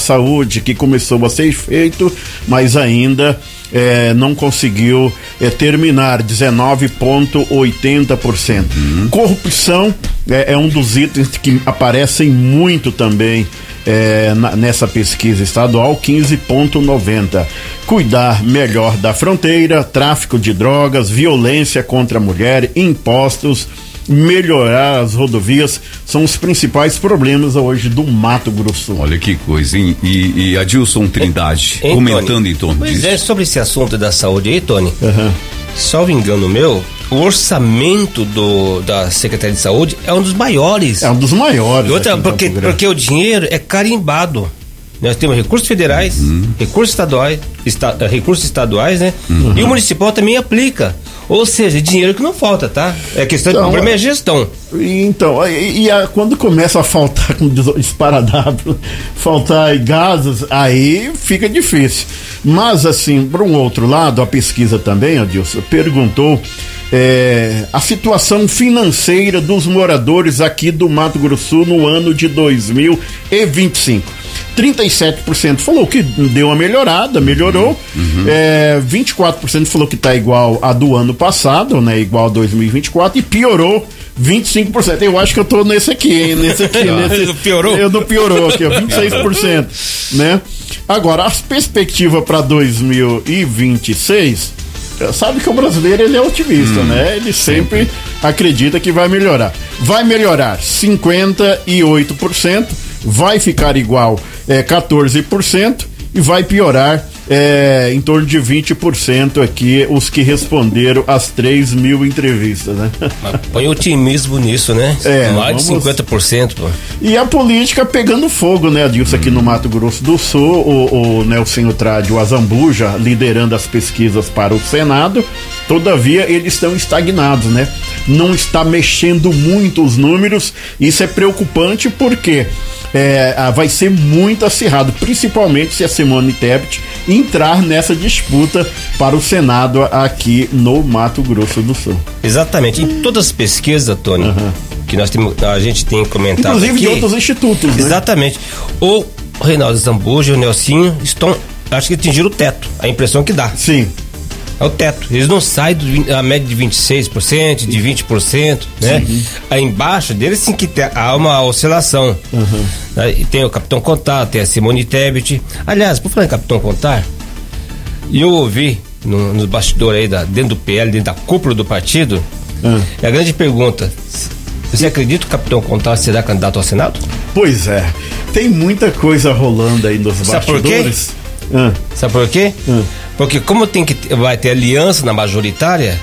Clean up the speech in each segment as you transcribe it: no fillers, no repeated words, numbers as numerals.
Saúde, que começou a ser feito, mas ainda não conseguiu terminar, 19,80%. Corrupção é um dos itens que aparecem muito também nessa pesquisa estadual, 15,90%. Cuidar melhor da fronteira, tráfico de drogas, violência contra a mulher, impostos, melhorar as rodovias são os principais problemas hoje do Mato Grosso. Olha que coisa, hein? E Adilson Trindade comentando em torno disso. Pois é, sobre esse assunto da saúde aí, Tony, salvo engano meu, o orçamento da Secretaria de Saúde é um dos maiores. É um dos maiores. Outra, porque o dinheiro é carimbado. Nós temos recursos federais, recursos estaduais, né? E o municipal também aplica. Ou seja, dinheiro que não falta, tá? É questão de problema é gestão. Então, quando começa a faltar com esparadrapo, faltar gases, aí fica difícil. Mas assim, por um outro lado, a pesquisa também, Adilson, perguntou a situação financeira dos moradores aqui do Mato Grosso no ano de 2025. 37% falou que deu uma melhorada, melhorou. 24% falou que está igual a do ano passado, né? Igual a 2024, e piorou 25%. Eu acho que eu tô nesse aqui, hein? Nesse piorou? Eu não piorou aqui, ó, 26%, né? Agora, as perspectivas para 2026, sabe que o brasileiro, ele é otimista, né? Ele sempre acredita que vai melhorar. Vai melhorar 58%, vai ficar igual 14% e vai piorar em torno de 20% aqui os que responderam às 3.000 entrevistas, né? Mas põe otimismo nisso, né? Mais de 50%, pô. E a política pegando fogo, né, Adilson, aqui no Mato Grosso do Sul, o Nelsinho Trade, o Azambuja, liderando as pesquisas para o Senado. Todavia, eles estão estagnados, né? Não está mexendo muito os números. Isso é preocupante porque vai ser muito acirrado, principalmente se a Simone Tebet entrar nessa disputa para o Senado aqui no Mato Grosso do Sul. Exatamente. Em todas as pesquisas, Tony, que a gente tem comentado inclusive aqui, de outros institutos, né? Exatamente. O Reinaldo Zambuja e o Nelsinho acho que atingiram o teto, a impressão que dá. Sim. É o teto. Eles não saem da média de 26%, de 20%, né? Aí embaixo deles sim que há uma oscilação. E tem o Capitão Contar, tem a Simone Tebet. Aliás, por falar em Capitão Contar, eu ouvi nos bastidores aí dentro do PL, dentro da cúpula do partido, é a grande pergunta: você acredita que o Capitão Contar será candidato ao Senado? Pois é. Tem muita coisa rolando aí nos bastidores. Sabe por quê? Porque como vai ter aliança na majoritária,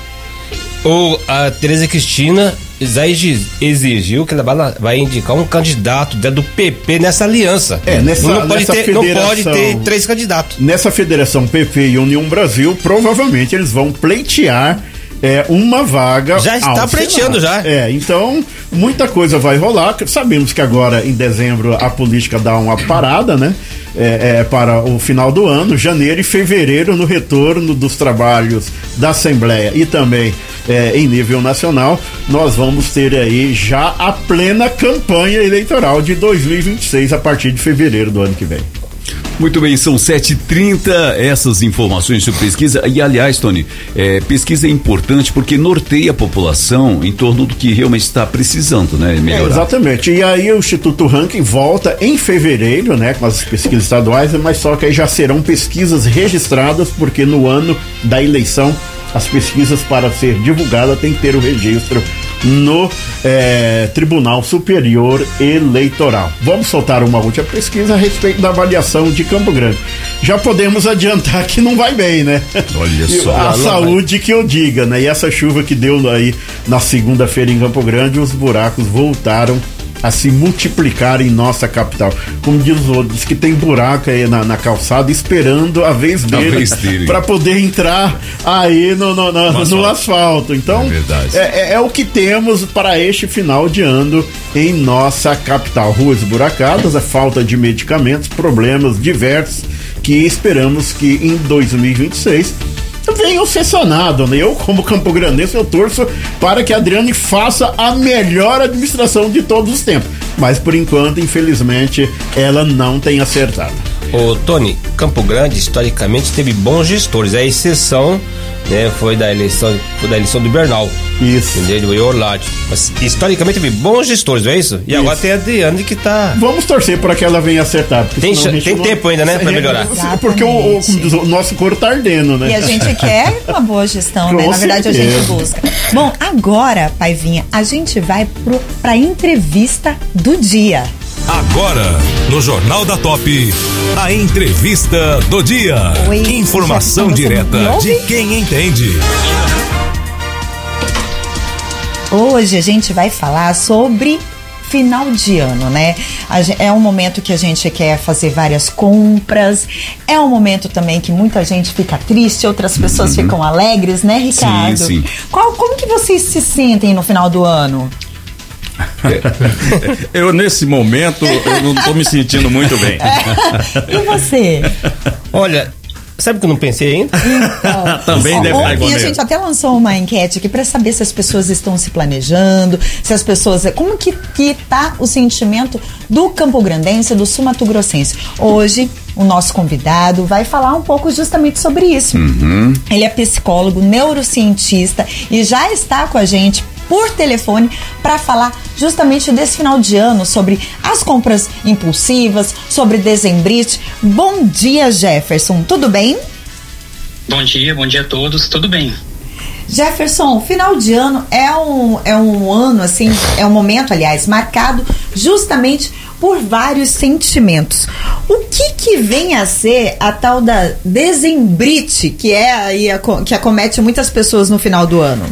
a Tereza Cristina já exigiu que ela vai indicar um candidato do PP nessa aliança. Não pode ter 3 candidatos. Nessa federação PP e União Brasil, provavelmente eles vão pleitear uma vaga. Já está pleiteando já. Então muita coisa vai rolar. Sabemos que agora em dezembro a política dá uma parada, né? Para o final do ano, janeiro e fevereiro, no retorno dos trabalhos da Assembleia e também em nível nacional, nós vamos ter aí já a plena campanha eleitoral de 2026 a partir de fevereiro do ano que vem. Muito bem, são 7h30, essas informações sobre pesquisa. E aliás, Tony, pesquisa é importante porque norteia a população em torno do que realmente está precisando, né? Melhorar. Exatamente. E aí o Instituto Ranking volta em fevereiro, né? Com as pesquisas estaduais, mas só que aí já serão pesquisas registradas, porque no ano da eleição as pesquisas, para ser divulgada, tem que ter o registro no Tribunal Superior Eleitoral. Vamos soltar uma última pesquisa a respeito da avaliação de Campo Grande. Já podemos adiantar que não vai bem, né? Olha só. A saúde que eu diga, né? E essa chuva que deu aí na segunda-feira em Campo Grande, os buracos voltaram a se multiplicar em nossa capital. Como diz os outros, diz que tem buraco aí na calçada esperando a vez dele para poder entrar aí no asfalto. Então, é o que temos para este final de ano em nossa capital. Ruas buracadas, a falta de medicamentos, problemas diversos que esperamos que em 2026 venham ser sanados, né? Eu, como campograndense, eu torço para que a Adriane faça a melhor administração de todos os tempos. Mas, por enquanto, infelizmente, ela não tem acertado. Ô Tony, Campo Grande historicamente teve bons gestores, a exceção, né, foi da eleição do Bernal. Isso. Entendeu? Do Orlado. Mas historicamente teve bons gestores, não é isso? E agora tem a Adriane que tá. Vamos torcer para que ela venha acertar. Tem tempo ainda, né, para melhorar. Exatamente. Porque o nosso couro tá ardendo, né? E a gente quer uma boa gestão, né? Com Na verdade, certeza. a gente busca. Bom, agora, Paivinha, a gente vai pra entrevista do dia. Agora, no Jornal da Top, a entrevista do dia. Oi, Informação você direta me ouve? de quem entende. Hoje a gente vai falar sobre final de ano, né? É um momento que a gente quer fazer várias compras, é um momento também que muita gente fica triste, outras pessoas ficam alegres, né, Ricardo? Sim. Como que vocês se sentem no final do ano? Eu, nesse momento, eu não tô me sentindo muito bem. E você? Olha, sabe que eu não pensei ainda? Então, Também deve estar igual ontem a mesmo. gente até lançou uma enquete aqui para saber se as pessoas estão se planejando, se as pessoas... Como que tá o sentimento do campograndense, do sul-mato-grossense? Hoje, o nosso convidado vai falar um pouco justamente sobre isso. Ele é psicólogo, neurocientista e já está com a gente por telefone para falar justamente desse final de ano, sobre as compras impulsivas, sobre dezembrite. Bom dia, Jefferson, tudo bem? Bom dia a todos, tudo bem? Jefferson, final de ano é um ano, assim, é um momento, aliás, marcado justamente por vários sentimentos. O que vem a ser a tal da dezembrite, que é aí que acomete muitas pessoas no final do ano?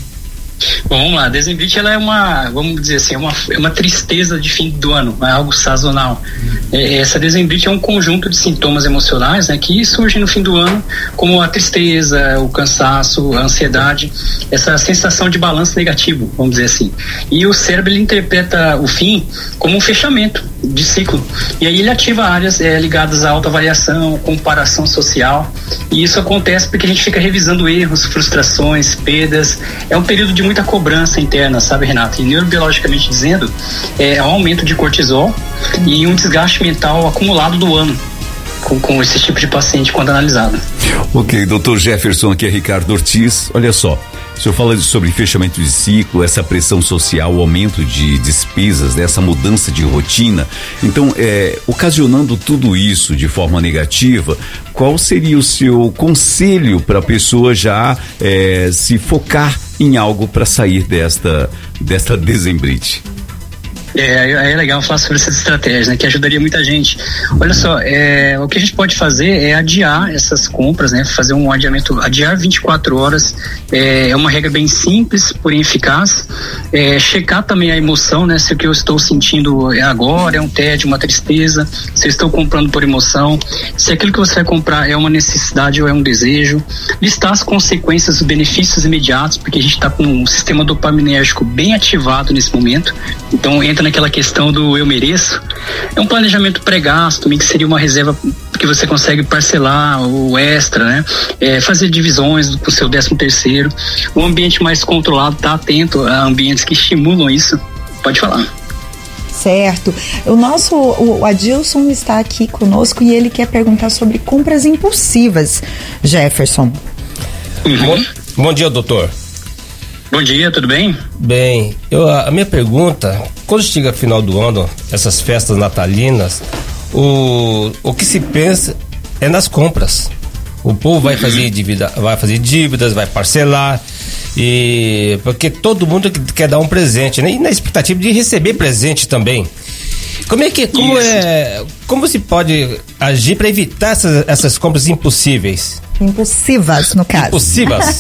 Bom, vamos lá, a dezembrite ela é vamos dizer assim, é uma tristeza de fim do ano, é algo sazonal. Essa dezembrite é um conjunto de sintomas emocionais, né, que surgem no fim do ano, como a tristeza, o cansaço, a ansiedade, essa sensação de balanço negativo, vamos dizer assim. E o cérebro ele interpreta o fim como um fechamento de ciclo. E aí ele ativa áreas ligadas à alta variação, comparação social. E isso acontece porque a gente fica revisando erros, frustrações, perdas. É um período de muita cobrança interna, sabe, Renato? E neurobiologicamente dizendo, é um aumento de cortisol e um desgaste mental acumulado do ano com esse tipo de paciente quando analisado. Ok, doutor Jefferson, aqui é Ricardo Ortiz. Olha só, o senhor fala sobre fechamento de ciclo, essa pressão social, o aumento de despesas, essa mudança de rotina. Então, ocasionando tudo isso de forma negativa, qual seria o seu conselho para a pessoa já se focar em algo para sair desta dezembrite? É legal falar sobre essas estratégias, né, que ajudaria muita gente. Olha só, o que a gente pode fazer é adiar essas compras, né, fazer um adiamento, adiar 24 horas, é uma regra bem simples, porém eficaz. Checar também a emoção, né, se o que eu estou sentindo agora é um tédio, uma tristeza, se eu estou comprando por emoção, se aquilo que você vai comprar é uma necessidade ou é um desejo. Listar as consequências, os benefícios imediatos, porque a gente está com um sistema dopaminérgico bem ativado nesse momento, então entra naquela questão do eu mereço. É um planejamento pré-gasto também, que seria uma reserva que você consegue parcelar o extra, né? Fazer divisões com o seu 13º. Um ambiente mais controlado, tá atento a ambientes que estimulam isso. Pode falar. Certo. O Adilson está aqui conosco e ele quer perguntar sobre compras impulsivas, Jefferson. Bom dia, doutor. Bom dia, tudo bem? Bem, a minha pergunta, quando chega final do ano, essas festas natalinas, o que se pensa é nas compras. O povo vai fazer dívidas, vai parcelar, porque todo mundo quer dar um presente, né? E na expectativa de receber presente também. Como se pode agir para evitar essas compras impossíveis? Impulsivas, no caso. Impulsivas.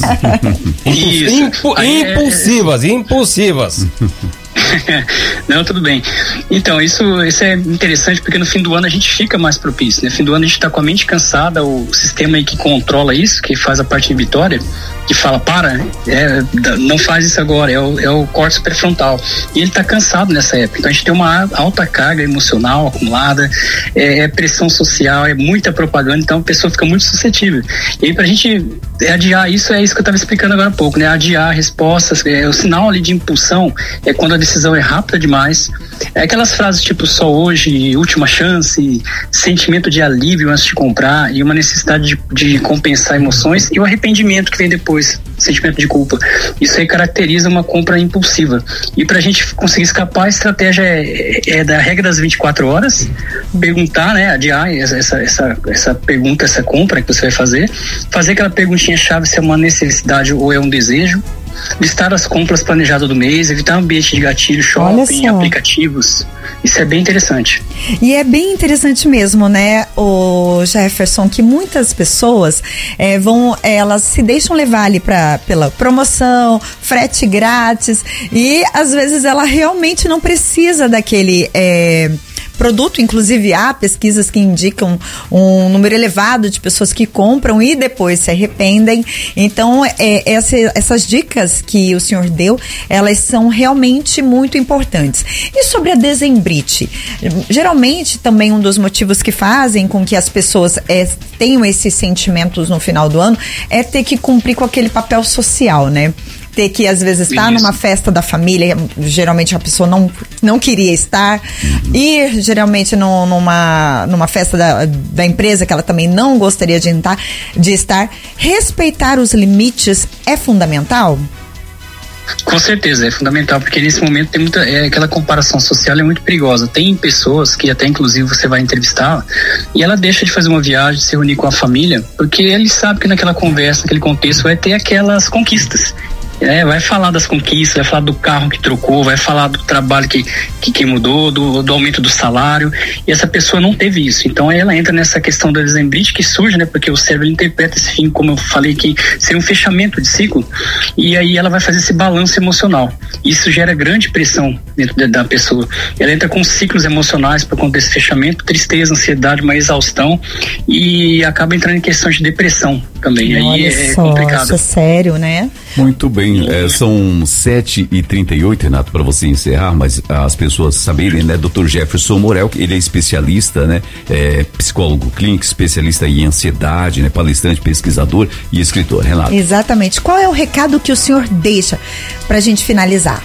Impulsivas. Não, tudo bem. Então, isso é interessante porque no fim do ano a gente fica mais propício, né? No fim do ano a gente está com a mente cansada, o sistema aí que controla isso, que faz a parte inibitória, que fala, não faz isso agora, é o córtex pré-frontal. E ele está cansado nessa época. Então a gente tem uma alta carga emocional acumulada, pressão social, muita propaganda, então a pessoa fica muito suscetível. E aí pra gente adiar, isso é isso que eu estava explicando agora há pouco, né? Adiar respostas, o sinal ali de impulsão é quando a decisão é rápida demais. É aquelas frases tipo só hoje, última chance, sentimento de alívio antes de comprar e uma necessidade de compensar emoções e o arrependimento que vem depois, sentimento de culpa. Isso aí caracteriza uma compra impulsiva. E para a gente conseguir escapar, a estratégia é da regra das 24 horas, perguntar, né? Adiar essa pergunta, essa compra que você vai fazer aquela perguntinha-chave se é uma necessidade ou é um desejo, listar as compras planejadas do mês, evitar ambiente de gatilho, shopping, aplicativos. Isso é bem interessante. E é bem interessante mesmo, né, o Jefferson, que muitas pessoas elas se deixam levar ali pela promoção, frete grátis, e às vezes ela realmente não precisa daquele produto. Inclusive há pesquisas que indicam um número elevado de pessoas que compram e depois se arrependem. Então essas dicas que o senhor deu, elas são realmente muito importantes. E sobre a dezembrite, geralmente também um dos motivos que fazem com que as pessoas tenham esses sentimentos no final do ano é ter que cumprir com aquele papel social, né? Ter que às vezes estar numa festa da família, geralmente a pessoa não queria estar, ir geralmente numa festa da empresa que ela também não gostaria de estar. Respeitar os limites é fundamental? Com certeza, é fundamental, porque nesse momento tem aquela comparação social é muito perigosa. Tem pessoas que até inclusive você vai entrevistar e ela deixa de fazer uma viagem, de se reunir com a família, porque ele sabe que naquela conversa, naquele contexto vai ter aquelas conquistas. Vai falar das conquistas, vai falar do carro que trocou, vai falar do trabalho que mudou, do aumento do salário, e essa pessoa não teve isso. Então aí ela entra nessa questão da dezembrite que surge, né? Porque o cérebro interpreta esse fim, como eu falei, que ser um fechamento de ciclo, e aí ela vai fazer esse balanço emocional. Isso gera grande pressão dentro da pessoa. Ela entra com ciclos emocionais por conta desse fechamento, tristeza, ansiedade, uma exaustão, e acaba entrando em questão de depressão também. Aí é complicado. Isso é sério, né? Muito bem, são 7h38, Renato, para você encerrar, mas as pessoas saberem, né, Dr. Jefferson Morel, ele é especialista, né, psicólogo clínico, especialista em ansiedade, né, palestrante, pesquisador e escritor. Renato. Exatamente. Qual é o recado que o senhor deixa pra gente finalizar?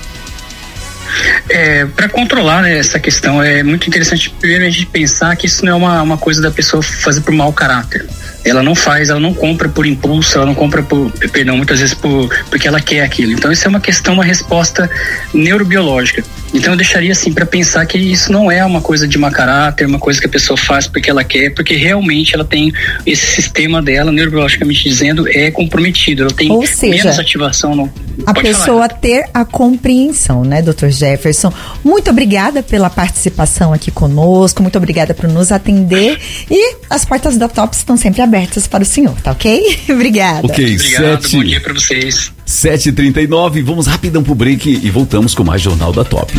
Para controlar, né, essa questão, é muito interessante primeiro a gente pensar que isso não é uma coisa da pessoa fazer por mau caráter. Ela não compra por impulso, ela não compra muitas vezes porque ela quer aquilo. Então isso é uma resposta neurobiológica. Então eu deixaria assim para pensar que isso não é uma coisa de mau caráter, uma coisa que a pessoa faz porque ela quer, porque realmente ela tem esse sistema dela, neurobiologicamente dizendo, é comprometido, ela tem menos ativação. A pessoa ter a compreensão, né, Dr. Jefferson? Muito obrigada pela participação aqui conosco, muito obrigada por nos atender, e as portas da Top estão sempre abertas para o senhor, tá ok? Obrigada. Ok, obrigado, bom dia para vocês. 7h39, vamos rapidão pro break e voltamos com mais Jornal da Top.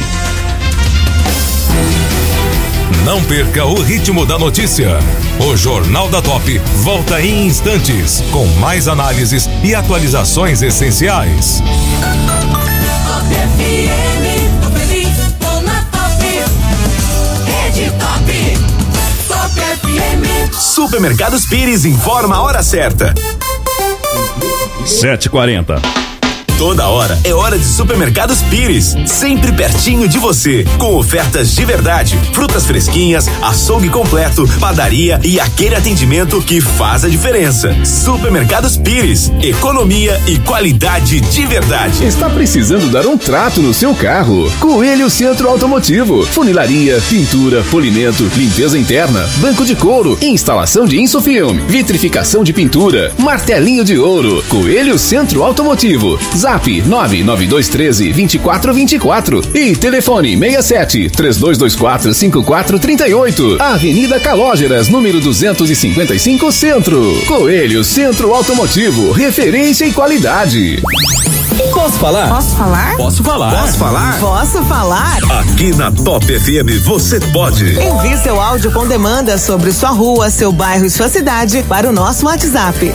Não perca o ritmo da notícia. O Jornal da Top volta em instantes com mais análises e atualizações essenciais. Top FM, Top FM, na Top. Rede Top. Top FM. Supermercados Pires informa a hora certa. 7h40. Toda hora é hora de Supermercados Pires, sempre pertinho de você, com ofertas de verdade, frutas fresquinhas, açougue completo, padaria e aquele atendimento que faz a diferença. Supermercados Pires, economia e qualidade de verdade. Está precisando dar um trato no seu carro? Coelho Centro Automotivo, funilaria, pintura, polimento, limpeza interna, banco de couro, instalação de insufilme, vitrificação de pintura, martelinho de ouro. Coelho Centro Automotivo. Zap 99213-2424 e telefone 67-3224-5438. Avenida Calógeras, número 255 Centro. Coelho Centro Automotivo, referência em qualidade. Posso falar? Posso falar? Posso falar? Posso falar? Posso falar? Aqui na Top FM você pode. Envie seu áudio com demanda sobre sua rua, seu bairro e sua cidade para o nosso WhatsApp.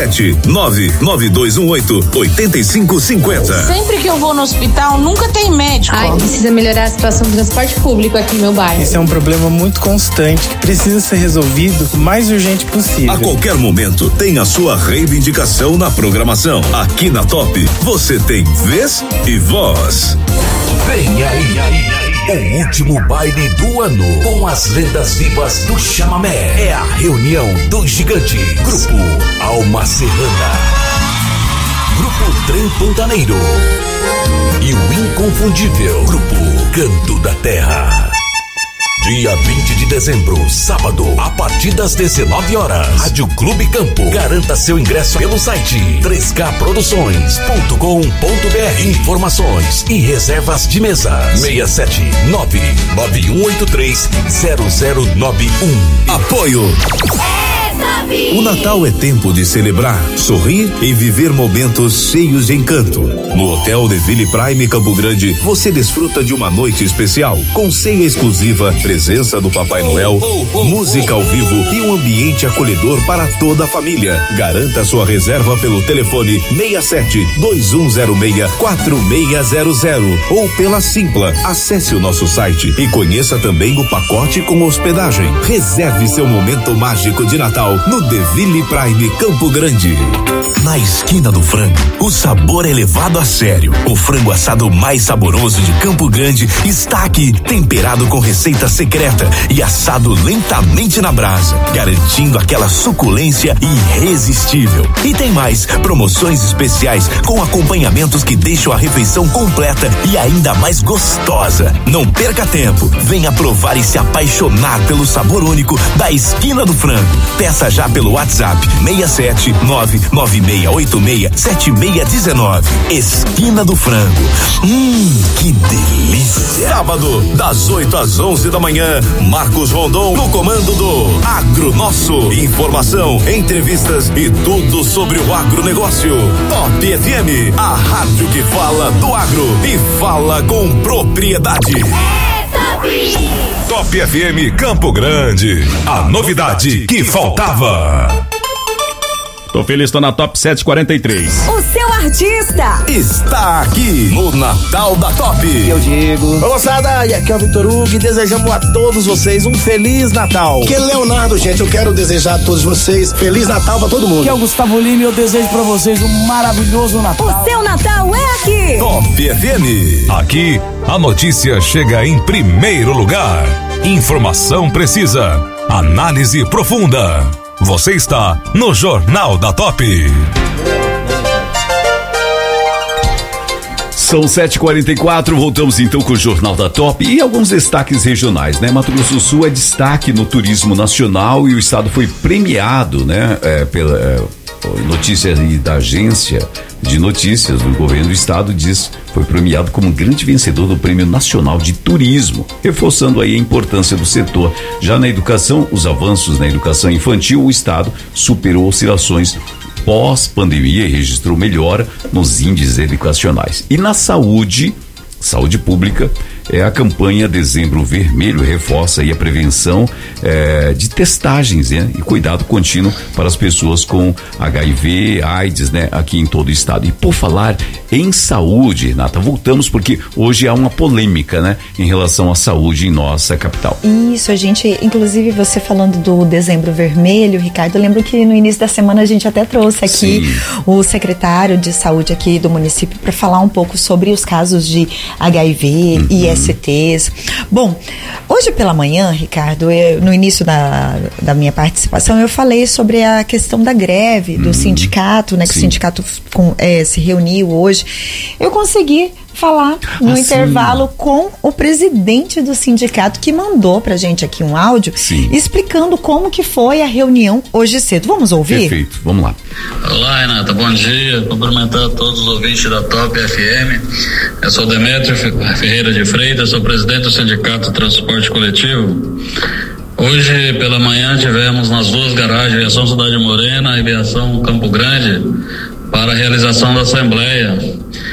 67-99218-8550. Sempre que eu vou no hospital, nunca tem médico. Ai, precisa melhorar a situação do transporte público aqui no meu bairro. Esse é um problema muito constante que precisa ser resolvido o mais urgente possível. A qualquer momento tem a sua reivindicação na programação. Aqui na Top, você tem vez e voz. Vem aí, o último baile do ano com as lendas vivas do chamamé. É a reunião dos gigantes. Grupo Alma Serrana, Grupo Trem Pantaneiro e o inconfundível Grupo Canto da Terra. Dia 20 de dezembro, sábado, a partir das 19 horas. Rádio Clube Campo. Garanta seu ingresso pelo site 3kproduções.com.br. Informações e reservas de mesa 67991830091. Apoio. O Natal é tempo de celebrar, sorrir e viver momentos cheios de encanto. No Hotel Deville Prime Campo Grande, você desfruta de uma noite especial, com ceia exclusiva, presença do Papai Noel, música ao vivo e um ambiente acolhedor para toda a família. Garanta sua reserva pelo telefone 67-2106-4600 ou pela Simpla. Acesse o nosso site e conheça também o pacote com hospedagem. Reserve seu momento mágico de Natal no Deville Prime Campo Grande. Na esquina do frango, o sabor é levado a sério. O frango assado mais saboroso de Campo Grande está aqui, temperado com receita secreta e assado lentamente na brasa, garantindo aquela suculência irresistível. E tem mais, promoções especiais com acompanhamentos que deixam a refeição completa e ainda mais gostosa. Não perca tempo, venha provar e se apaixonar pelo sabor único da esquina do frango. Peça já pelo WhatsApp 67996867619. Esquina do Frango. Que delícia! Sábado, das 8 às 11 da manhã, Marcos Rondon no comando do Agro Nosso. Informação, entrevistas e tudo sobre o agronegócio. Top FM, a rádio que fala do agro e fala com propriedade. Top FM Campo Grande, a novidade que faltava. Tô feliz, tô na Top 743. O seu artista está aqui no Natal da Top. Eu digo. Ô moçada, e aqui é o Vitor Hugo e desejamos a todos vocês um Feliz Natal. Que é Leonardo, gente, eu quero desejar a todos vocês Feliz Natal pra todo mundo. Que é o Gustavo Lima e eu desejo pra vocês um maravilhoso Natal. O seu Natal é aqui. Top FM. Aqui, a notícia chega em primeiro lugar. Informação precisa, análise profunda. Você está no Jornal da Top. São 7h44, voltamos então com o Jornal da Top e alguns destaques regionais, né? Mato Grosso do Sul é destaque no turismo nacional e o estado foi premiado, né? Pela notícia aí da agência de notícias do governo do estado foi premiado como grande vencedor do Prêmio Nacional de Turismo, reforçando aí a importância do setor. Já na educação, os avanços na educação infantil, o estado superou oscilações pós-pandemia e registrou melhora nos índices educacionais. E na saúde pública, a campanha Dezembro Vermelho reforça aí a prevenção de testagens, né? E cuidado contínuo para as pessoas com HIV, AIDS, né? Aqui em todo o estado. E por falar em saúde, Renata, voltamos porque hoje há uma polêmica, né? Em relação à saúde em nossa capital. Isso, a gente, inclusive você falando do Dezembro Vermelho, Ricardo, eu lembro que no início da semana a gente até trouxe aqui o secretário de saúde aqui do município para falar um pouco sobre os casos de HIV e ISTs. Bom, hoje pela manhã, Ricardo, no início da minha participação, eu falei sobre a questão da greve do sindicato, né? Que o sindicato se reuniu hoje. Eu consegui falar no intervalo com o presidente do sindicato, que mandou pra gente aqui um áudio explicando como que foi a reunião hoje cedo. Vamos ouvir? Perfeito, vamos lá. Olá, Renata, bom dia. Cumprimentar todos os ouvintes da Top FM. Eu sou Demétrio Ferreira de Freitas, sou presidente do Sindicato Transporte Coletivo. Hoje pela manhã tivemos nas duas garagens, Aviação Cidade Morena e Aviação Campo Grande, para a realização da Assembleia.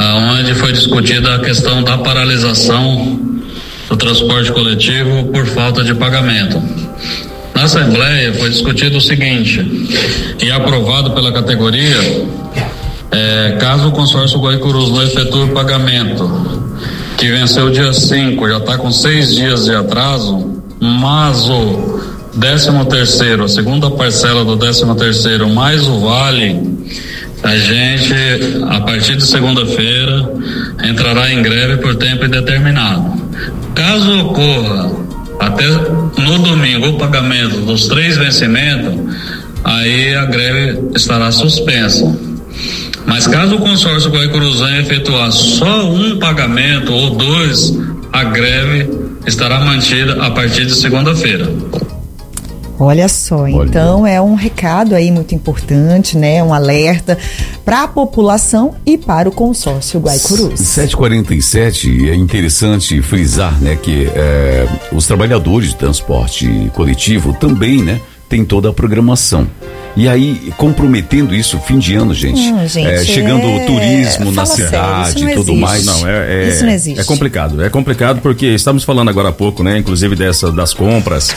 onde foi discutida a questão da paralisação do transporte coletivo por falta de pagamento. Na Assembleia foi discutido o seguinte, e aprovado pela categoria, caso o consórcio Guaicurus não efetue o pagamento, que venceu o dia 5, já está com 6 dias de atraso, mas o 13º, a segunda parcela do 13º, mais o vale, a gente, a partir de segunda-feira, entrará em greve por tempo indeterminado. Caso ocorra até no domingo o pagamento dos 3 vencimentos, aí a greve estará suspensa. Mas caso o consórcio Guaicurus venha efetuar só um pagamento ou 2, a greve estará mantida a partir de segunda-feira. Olha só, então é um recado aí muito importante, né? Um alerta para a população e para o consórcio Guaicurus. 7h47, é interessante frisar, né, que os trabalhadores de transporte coletivo também, né, tem toda a programação. E aí, comprometendo isso, fim de ano, gente. Chegando o turismo na cidade e tudo mais. Não, isso não existe. É complicado. É complicado porque estamos falando agora há pouco, né? Inclusive das compras.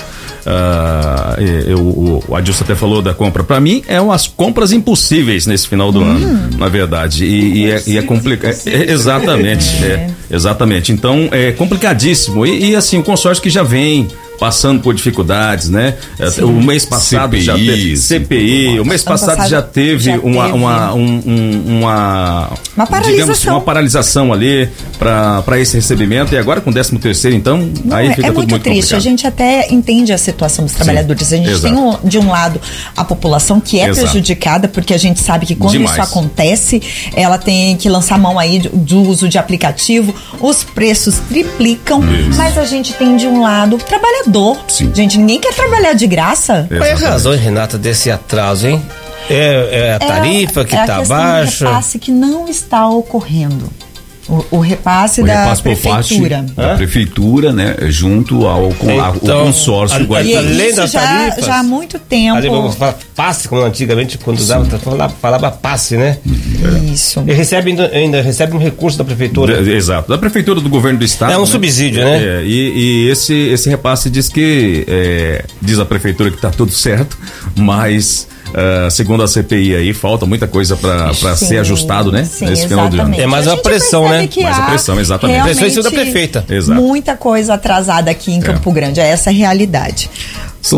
O Adilson até falou da compra. Para mim, é umas compras impossíveis nesse final do ano, na verdade. E é complicado. Exatamente. Exatamente. Então, é complicadíssimo. E assim, o consórcio que já vem passando por dificuldades, né? Sim. O mês passado já teve CPI, o mês passado já teve uma paralisação, digamos, uma paralisação ali para esse recebimento, e agora com 13º, então aí fica tudo muito triste. Complicado. A gente até entende a situação dos trabalhadores. A gente tem de um lado a população que é prejudicada, porque a gente sabe que quando isso acontece, ela tem que lançar mão aí do uso de aplicativo, os preços triplicam, mas a gente tem de um lado trabalhador. Gente, ninguém quer trabalhar de graça. Qual é a razão, Renata, desse atraso, hein? É a tarifa que está baixa? É o repasse que não está ocorrendo. O repasse da prefeitura. Da prefeitura, né? Junto ao consórcio Guaicurus. Além das tarifas, já há muito tempo. Passe, como antigamente, quando falava passe, né? Isso. Ele ainda recebe um recurso da prefeitura. Exato. Da prefeitura do governo do estado. É um subsídio, né? E esse repasse diz que diz a prefeitura que está tudo certo, mas segundo a CPI aí, falta muita coisa para ser ajustado, né? Nesse final do ano. É mais uma pressão, né? Mais a pressão, exatamente. Pressão em cima da prefeita. Exato. Muita coisa atrasada aqui em Campo Grande, é essa a realidade. São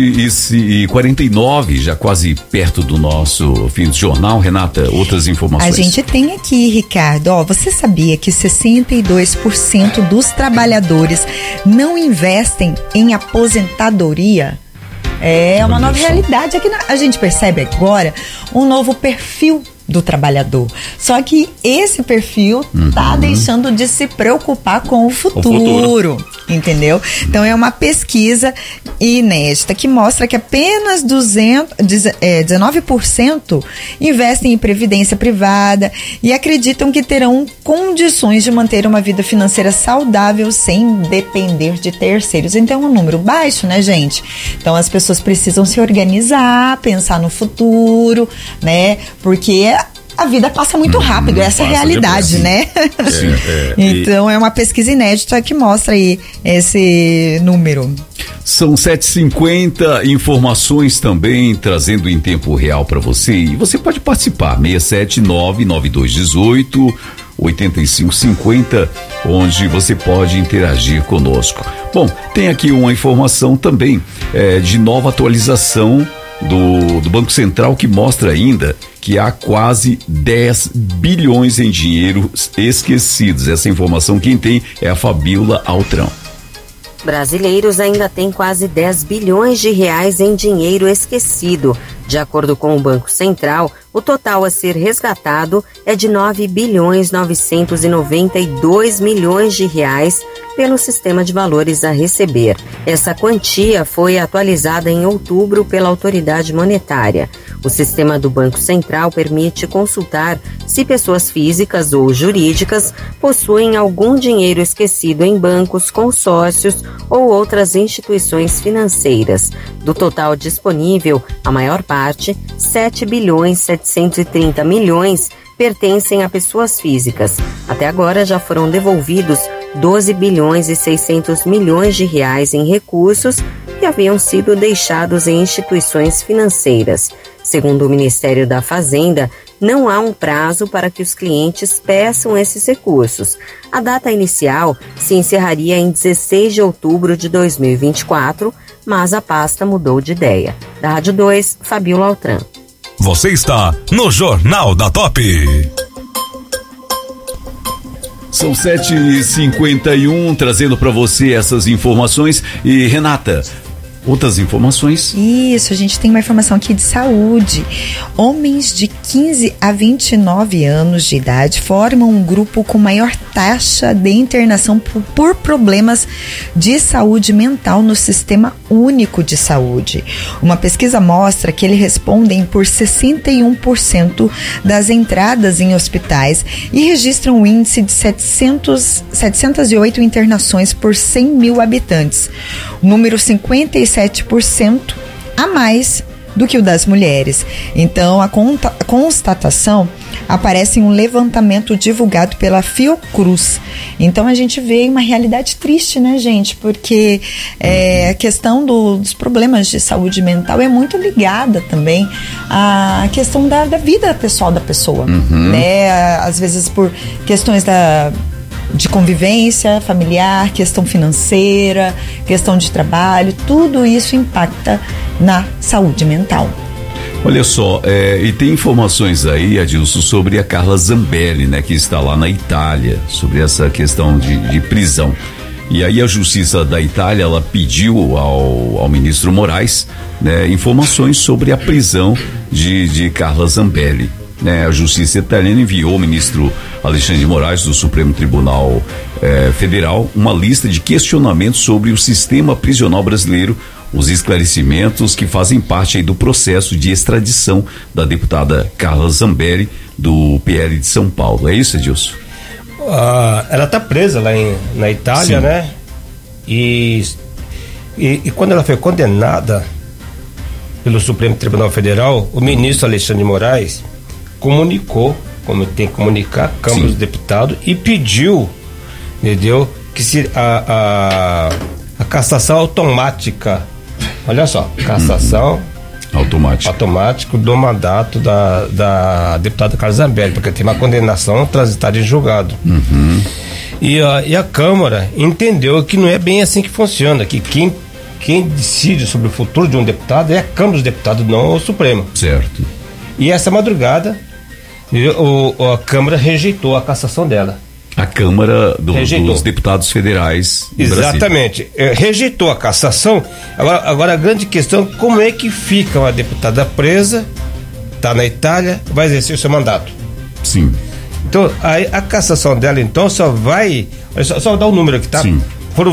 7h49, já quase perto do nosso fim do jornal. Renata, outras informações. A gente tem aqui, Ricardo, você sabia que 62% dos trabalhadores não investem em aposentadoria? É uma nova realidade. Aqui a gente percebe agora um novo perfil do trabalhador. Só que esse perfil tá deixando de se preocupar com o futuro, entendeu? Então é uma pesquisa inédita que mostra que apenas 19% investem em previdência privada e acreditam que terão condições de manter uma vida financeira saudável sem depender de terceiros. Então é um número baixo, né, gente? Então as pessoas precisam se organizar, pensar no futuro, né? Porque a vida passa muito rápido, essa é a realidade, né? Então é uma pesquisa inédita que mostra aí esse número. São 7h50, informações também trazendo em tempo real para você, e você pode participar, 679-9218-8550, onde você pode interagir conosco. Bom, tem aqui uma informação também de nova atualização do Banco Central, que mostra ainda que há quase 10 bilhões em dinheiro esquecidos. Essa informação quem tem é a Fabíola Altrão. Brasileiros ainda têm quase 10 bilhões de reais em dinheiro esquecido. De acordo com o Banco Central, o total a ser resgatado é de 9 bilhões 992 milhões de reais pelo sistema de valores a receber. Essa quantia foi atualizada em outubro pela autoridade monetária. O sistema do Banco Central permite consultar se pessoas físicas ou jurídicas possuem algum dinheiro esquecido em bancos, consórcios ou outras instituições financeiras. Do total disponível, a maior parte, 7 bilhões 730 milhões, pertencem a pessoas físicas. Até agora já foram devolvidos 12 bilhões e 600 milhões de reais em recursos que haviam sido deixados em instituições financeiras. Segundo o Ministério da Fazenda, não há um prazo para que os clientes peçam esses recursos. A data inicial se encerraria em 16 de outubro de 2024, mas a pasta mudou de ideia. Da Rádio 2, Fabiola Altran. Você está no Jornal da Top. São 7h51, trazendo para você essas informações. E Renata, outras informações? Isso, a gente tem uma informação aqui de saúde. Homens de 15 a 29 anos de idade formam um grupo com maior taxa de internação por problemas de saúde mental no Sistema Único de Saúde. Uma pesquisa mostra que eles respondem por 61% das entradas em hospitais e registram um índice de 708 internações por 100 mil habitantes. O número 57% a mais do que o das mulheres. Então, a constatação aparece em um levantamento divulgado pela Fiocruz. Então, a gente vê uma realidade triste, né, gente? Porque a questão dos problemas de saúde mental é muito ligada também à questão da vida pessoal da pessoa, né? Às vezes por questões de convivência familiar, questão financeira, questão de trabalho, tudo isso impacta na saúde mental. Olha só, e tem informações aí, Adilson, sobre a Carla Zambelli, né, que está lá na Itália, sobre essa questão de prisão. E aí a Justiça da Itália, ela pediu ao ministro Moraes, né, informações sobre a prisão de Carla Zambelli. Né, a Justiça italiana enviou ao ministro Alexandre de Moraes do Supremo Tribunal Federal uma lista de questionamentos sobre o sistema prisional brasileiro, os esclarecimentos que fazem parte aí do processo de extradição da deputada Carla Zambelli do PL de São Paulo. É isso, Edilson? Ela está presa lá na Itália, sim, né? E quando ela foi condenada pelo Supremo Tribunal Federal, o ministro Alexandre de Moraes comunicou, como tem que comunicar, a Câmara dos Deputados, e pediu, entendeu, que se a cassação automática, olha só, cassação automática do mandato da deputada Carla Zambelli, porque tem uma condenação transitada em julgado. E a Câmara entendeu que não é bem assim que funciona, que quem decide sobre o futuro de um deputado é a Câmara dos Deputados, não o Supremo. Certo. E essa madrugada a Câmara rejeitou a cassação dela. A Câmara dos Deputados Federais. Exatamente. Rejeitou a cassação. Agora a grande questão, como é que fica uma deputada presa, está na Itália, vai exercer o seu mandato? Sim. Então, a cassação dela, então, só vai. Só dar o número aqui, tá? Sim. Foram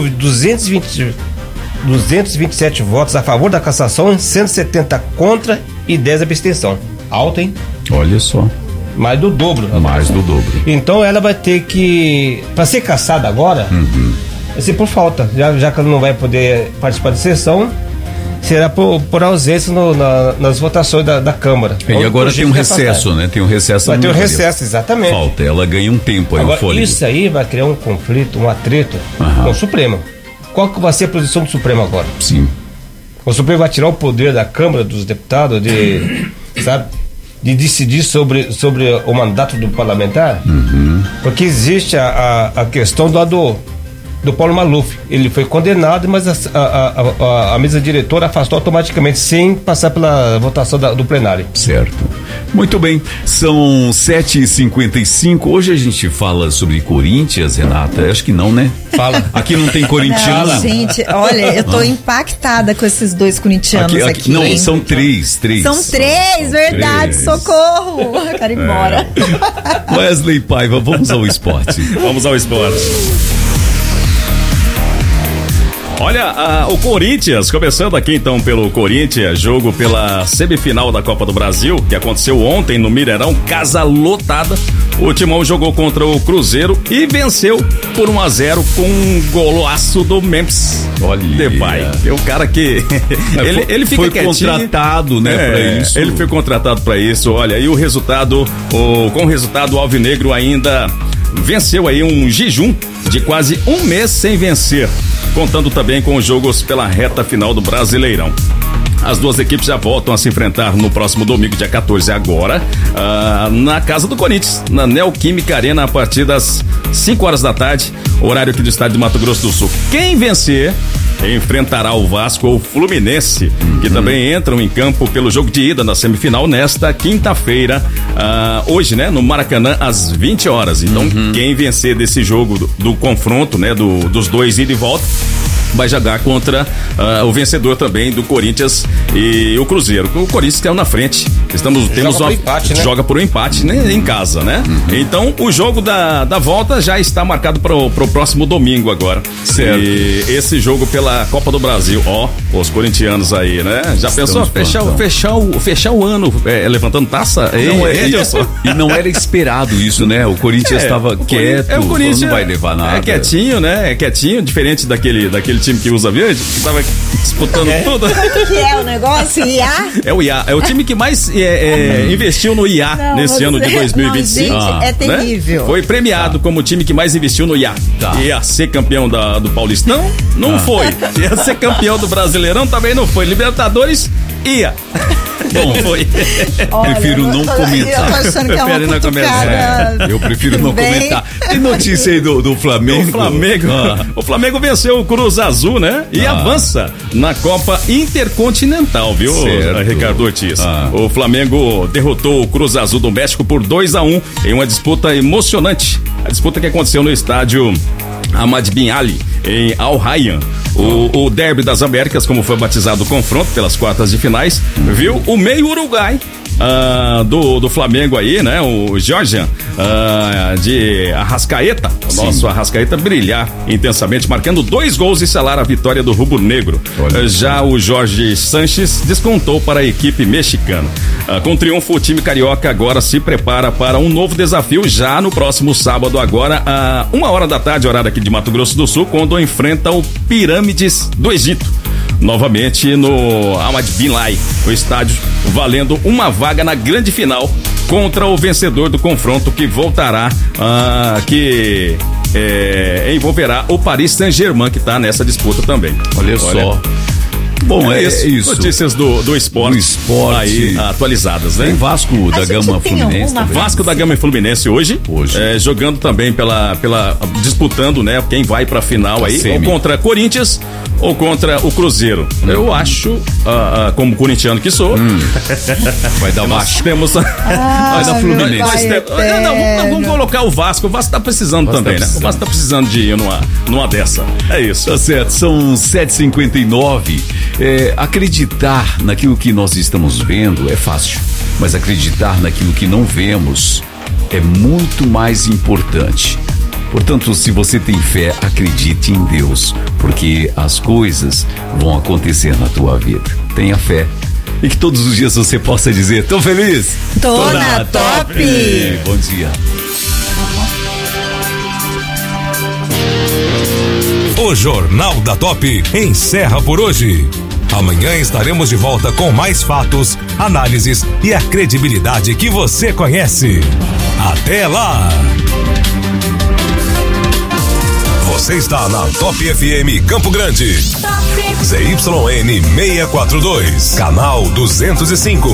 227 votos a favor da cassação, 170 contra e 10 abstenção. Alto, hein? Olha só. Mais do dobro. Mais do dobro. Então ela vai ter que, para ser cassada agora, vai ser por falta, já que ela não vai poder participar da sessão, será por ausência nas votações da Câmara. E agora tem um recesso, né? Tem um recesso. Vai ter um recesso, exatamente. Falta, ela ganha um tempo aí, agora, o fôlego. Isso aí vai criar um conflito, um atrito com o Supremo. Qual que vai ser a posição do Supremo agora? Sim. O Supremo vai tirar o poder da Câmara dos Deputados sabe? De decidir sobre o mandato do parlamentar, porque existe a questão do Paulo Maluf. Ele foi condenado, mas a mesa diretora afastou automaticamente, sem passar pela votação do plenário. Certo. Muito bem, são 7h55. Hoje a gente fala sobre Corinthians, Renata? Acho que não, né? Fala. Aqui não tem corintiana. Não, gente, olha, eu tô impactada com esses dois corintianos aqui. Não, são três. São três, verdade, socorro. Quero ir embora. Wesley Paiva, vamos ao esporte. Vamos ao esporte. Olha, o Corinthians, começando aqui então pelo Corinthians, jogo pela semifinal da Copa do Brasil, que aconteceu ontem no Mineirão, casa lotada. O Timão jogou contra o Cruzeiro e venceu por 1-0 com um golaço do Memphis. Olha, Depay. É um cara que ele fica foi quietinho. Contratado, né, pra isso. Ele foi contratado pra isso. Olha, e o resultado, com o resultado, o Alvinegro ainda venceu aí um jejum de quase um mês sem vencer, contando também com os jogos pela reta final do Brasileirão. As duas equipes já voltam a se enfrentar no próximo domingo, dia 14, agora, na casa do Corinthians, na Neoquímica Arena, a partir das 5 horas da tarde, horário aqui do estádio de Mato Grosso do Sul. Quem vencer enfrentará o Vasco ou o Fluminense, que também entram em campo pelo jogo de ida na semifinal nesta quinta-feira, hoje, né, no Maracanã, às 20 horas. Então, quem vencer desse jogo do confronto, né, dos dois ida e volta, vai jogar contra o vencedor também do Corinthians e o Cruzeiro. O Corinthians caiu na frente. Joga por um empate, né, em casa, né? Então o jogo da volta já está marcado pro próximo domingo agora. Certo. E esse jogo pela Copa do Brasil, os corintianos aí, né? Já pensou fechar o ano levantando taça? E não era esperado isso, né? O Corinthians estava quieto, o Corinthians não vai levar nada. É quietinho, né? É quietinho, diferente daquele time que usa verde, que tava disputando tudo. Quanto que é o negócio? IA? É o IA. É o time que mais investiu no IA nesse ano de 2025. Não, gente, é terrível. Né? Foi premiado como o time que mais investiu no IA. Ia ser campeão do Paulistão? Não foi. Ia ser campeão do Brasileirão? Também não foi. Libertadores? Ia. Bom, foi. Olha, prefiro não comentar. Eu tô achando que é uma cutucada. Eu prefiro não comentar. Tem notícia aí do Flamengo? O Flamengo venceu o Cruz Azul, né? E avança na Copa Intercontinental, viu, Ricardo Ortiz? O Flamengo derrotou o Cruz Azul do México por 2-1 em uma disputa emocionante. A disputa que aconteceu no estádio Ahmad Bin Ali, em Al Rayyan. O Derby das Américas, como foi batizado o confronto pelas quartas de finais, viu o meio Uruguai do Flamengo aí, né? O Georgian de Arrascaeta, o nosso Arrascaeta brilhar intensamente, marcando 2 gols e selar a vitória do Rubro Negro. Já o Jorge Sanches descontou para a equipe mexicana. Com triunfo, o time carioca agora se prepara para um novo desafio já no próximo sábado, agora a 1h da tarde, horário aqui de Mato Grosso do Sul, quando enfrenta o Pirâmides do Egito. Novamente no Ahmad Bin Ali, o estádio valendo uma vaga na grande final contra o vencedor do confronto, que voltará, que envolverá o Paris Saint-Germain, que está nessa disputa também. Olha só. Bom, é isso. Notícias do esporte. Aí atualizadas, né? Tem Vasco da Gama Fluminense. Vasco da Gama e Fluminense hoje. Jogando também disputando, né? Quem vai pra final aí, ou contra Corinthians ou contra o Cruzeiro. Eu acho, como corintiano que sou, vai dar Vasco. Temos vai dar Fluminense. Vamos colocar o Vasco. O Vasco tá precisando também, né? O Vasco tá precisando de ir numa dessa. É isso. Tá certo, são 7h59. Acreditar naquilo que nós estamos vendo é fácil, mas acreditar naquilo que não vemos é muito mais importante. Portanto, se você tem fé, acredite em Deus, porque as coisas vão acontecer na tua vida. Tenha fé. E que todos os dias você possa dizer: tô feliz? Tô na top! Bom dia. O Jornal da Top encerra por hoje. Amanhã estaremos de volta com mais fatos, análises e a credibilidade que você conhece. Até lá! Você está na Top FM Campo Grande. ZYN 642, canal 205,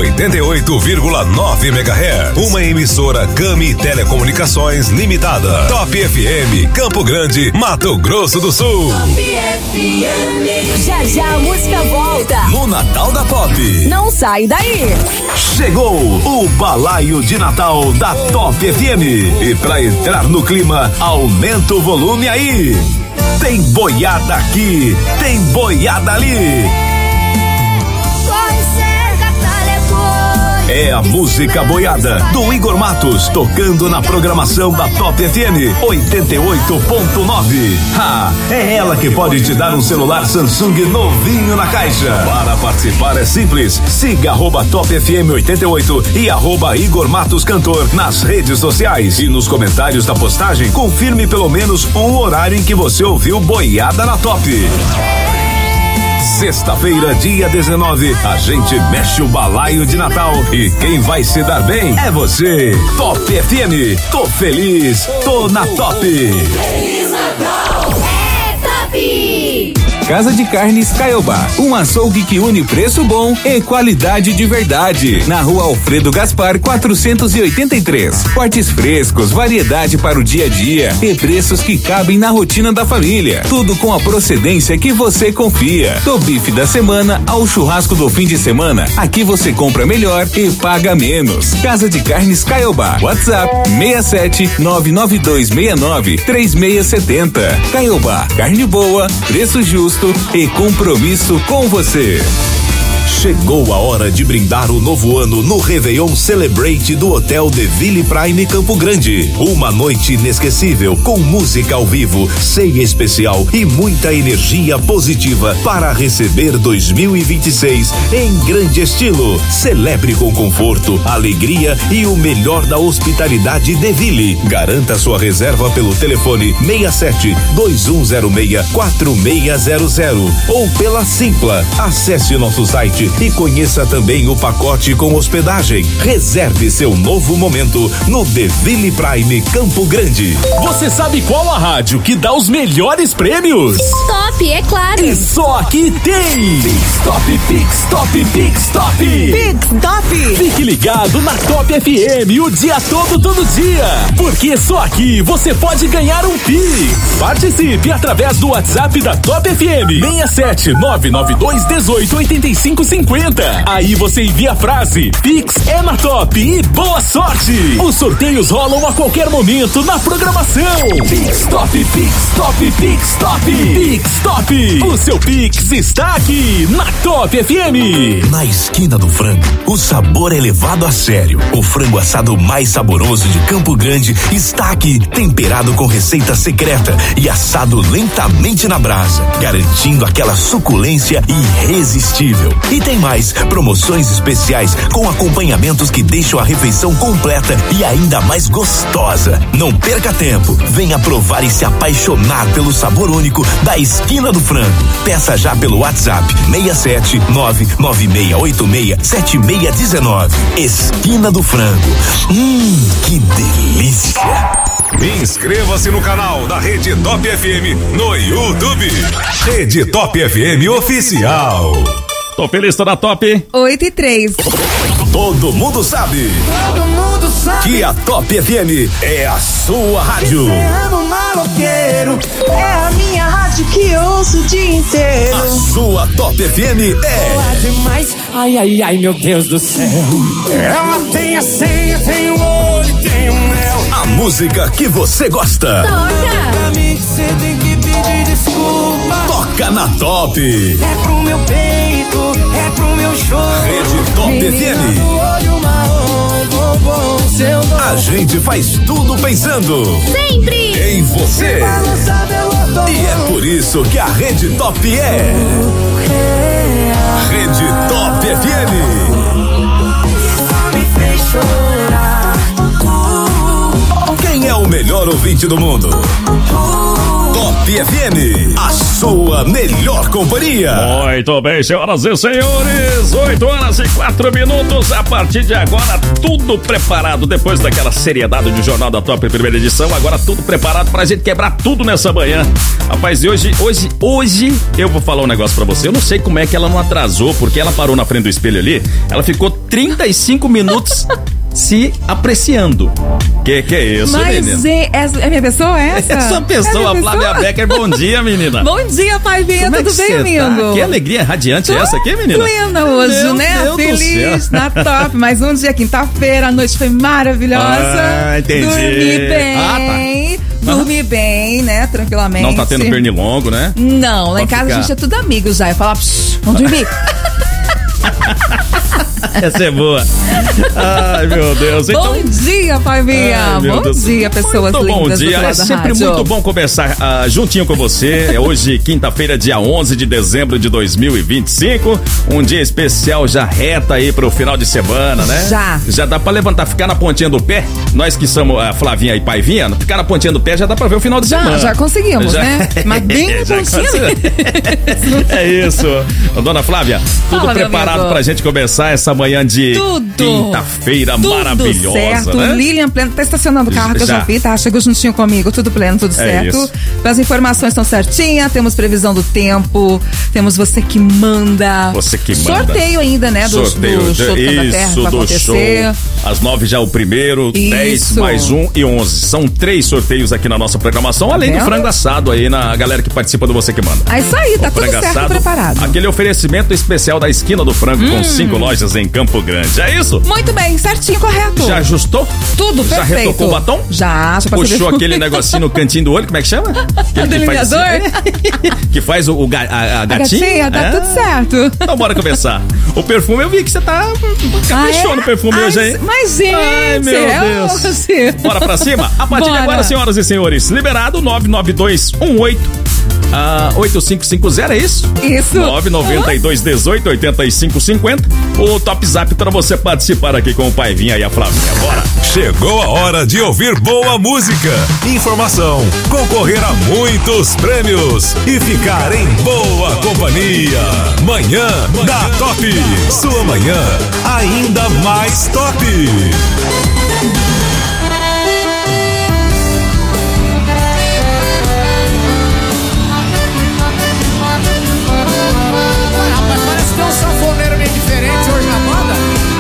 88,9 MHz. Uma emissora Gami Telecomunicações Limitada. Top FM Campo Grande, Mato Grosso do Sul. Top FM. Já já a música volta. No Natal da Top. Não sai daí. Chegou o balaio de Natal da Top FM. E pra entrar no clima, aumenta o volume aí. Tem boiada aqui, tem boiada ali. É a música boiada do Igor Matos, tocando na programação da Top FM 88.9. É ela que pode te dar um celular Samsung novinho na caixa. Para participar é simples, siga @Top FM 88 e @Igor Matos Cantor nas redes sociais. E nos comentários da postagem, confirme pelo menos um horário em que você ouviu Boiada na Top. Sexta-feira, dia 19, a gente mexe o balaio de Natal e quem vai se dar bem é você. Top FM, tô feliz, tô na Top. Feliz Natal, é Top! Casa de Carnes Caiobá, um açougue que une preço bom e qualidade de verdade. Na Rua Alfredo Gaspar 483. Cortes frescos, variedade para o dia a dia e preços que cabem na rotina da família. Tudo com a procedência que você confia. Do bife da semana ao churrasco do fim de semana, aqui você compra melhor e paga menos. Casa de Carnes Caiobá. WhatsApp 67-99269-3670. Caiobá, carne boa, preço justo e compromisso com você. Chegou a hora de brindar o novo ano no Réveillon Celebrate do Hotel The Ville Prime Campo Grande. Uma noite inesquecível com música ao vivo, ceia especial e muita energia positiva para receber 2026 em grande estilo. Celebre com conforto, alegria e o melhor da hospitalidade The Ville. Garanta sua reserva pelo telefone 67-2106-4600 ou pela Simpla. Acesse nosso site e conheça também o pacote com hospedagem. Reserve seu novo momento no The Ville Prime Campo Grande. Você sabe qual a rádio que dá os melhores prêmios? Top, é claro. E só aqui tem Pix Top, Pix Top, Pix Top. Pix Top. Fique ligado na Top FM o dia todo dia. Porque só aqui você pode ganhar um Pix. Participe através do WhatsApp da Top FM 67-992188550. Aí você envia a frase Pix é na Top e boa sorte. Os sorteios rolam a qualquer momento na programação. Pix Top, Pix Top, Pix Top, Pix Top. O seu Pix está aqui na Top FM. Na esquina do frango, o sabor é levado a sério. O frango assado mais saboroso de Campo Grande está aqui, temperado com receita secreta e assado lentamente na brasa, garantindo aquela suculência irresistível. E tem mais, promoções especiais com acompanhamentos que deixam a refeição completa e ainda mais gostosa. Não perca tempo, venha provar e se apaixonar pelo sabor único da Esquina do Frango. Peça já pelo WhatsApp 67996867619. Esquina do Frango. Que delícia! Inscreva-se no canal da Rede Top FM no YouTube. Rede Top FM Oficial. Tô feliz, tô na Top. 8:03. Todo mundo sabe que a Top FM é a sua rádio. Maloqueiro, é a minha rádio que eu ouço o dia inteiro. A sua Top FM é demais. Ai, ai, ai, meu Deus do céu. Ela tem a senha, tem o olho, tem o mel. a música que você gosta. Pra mim você tem que pedir desculpa. Toca na Top. É pro meu peito, é pro meu choro. Rede Top FM. A gente faz tudo pensando sempre em você. E é por isso que a Rede Top é Rede Top FM. Quem é o melhor ouvinte do mundo? Top FM, a sua melhor companhia. Muito bem, senhoras e senhores, 8h04. A partir de agora, tudo preparado. Depois daquela seriedade do Jornal da Top, primeira edição, agora tudo preparado pra gente quebrar tudo nessa manhã. Rapaz, e hoje eu vou falar um negócio pra você. Eu não sei como é que ela não atrasou, porque ela parou na frente do espelho ali, ela ficou 35 minutos se apreciando. Que é isso, mas menina? Mas é minha pessoa essa? É sua pessoa, Flávia Becker. Bom dia, menina. Bom dia, Pai Bia, tudo bem, amigo? Tá? Que alegria radiante essa aqui, menina? Plena hoje, Meu né? Deus Feliz na Top. Mais um dia, quinta-feira, a noite foi maravilhosa. Ah, entendi. Dormi bem. Dormi bem, né? Tranquilamente. Não tá tendo pernilongo, né? Não, lá em casa a gente é tudo amigo já. Eu falo, vamos dormir. Essa é boa. Ai, meu Deus. Então, Bom dia, Paivinha. Bom dia, pessoas muito lindas. Bom dia. É sempre muito bom conversar juntinho com você. É hoje, quinta-feira, dia 11 de dezembro de 2025. Um dia especial, já reta aí pro final de semana, né? Já dá pra levantar, ficar na pontinha do pé. Nós que somos a Flavinha e Paivinha, ficar na pontinha do pé já dá pra ver o final de semana. Já conseguimos, né? Mas bem na pontinha. É isso. Dona Flávia, tudo preparado pra gente começar essa manhã de quinta-feira maravilhosa, certo. né? Lilian Pleno tá estacionando o carro que eu já vi, tá? Chegou juntinho comigo, tudo pleno, tudo certo. Isso. As informações estão certinhas, temos previsão do tempo, temos você que manda. Você que manda. Sorteio ainda, né? Do show do Canta Terra pra acontecer. Show. Às 9 já o primeiro, 10 mais 1 e 11. São 3 sorteios aqui na nossa programação, além do frango assado aí na galera que participa do Você que Manda. É isso aí, tá tudo certo, assado, preparado. Aquele oferecimento especial da Esquina do Frango com 5 lojas em Campo Grande. É isso? Muito bem, certinho, correto. Já ajustou? Tudo, perfeito. Já retocou o batom? Já Puxou aquele negocinho no cantinho do olho, como é que chama? O delineador? Que faz a gatinha? A gatinha, tá tudo certo. Então bora começar. O perfume, eu vi que você tá caprichou no perfume hoje, hein? Mas, gente, ai, meu Deus. Bora pra cima? A partir de agora, senhoras e senhores, liberado 99218 8550, é isso? Isso. 992188550. O Top Zap para você participar aqui com o Paivinha e a Flavinha. Bora! Chegou a hora de ouvir boa música, informação, concorrer a muitos prêmios e ficar em boa companhia. Manhã da Top. Sua manhã ainda mais top. Tem um sanfoneiro meio diferente hoje na banda.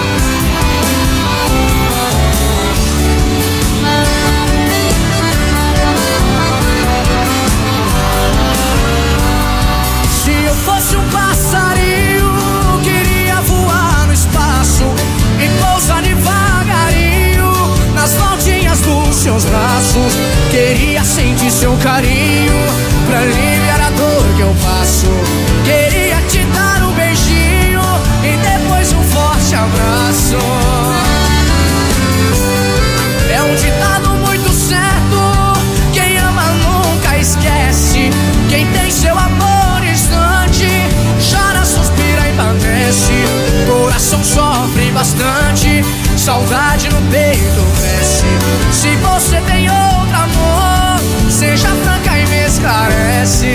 Se eu fosse um passarinho, queria voar no espaço e pousar devagarinho nas voltinhas dos seus braços. Queria sentir seu carinho pra aliviar a dor que eu passo. Queria te dar um beijinho e depois um forte abraço. É um ditado muito certo: quem ama nunca esquece. Quem tem seu amor instante chora, suspira e padece. Coração sofre bastante, saudade no peito cresce. Se você tem outro amor, seja franca e me esclarece.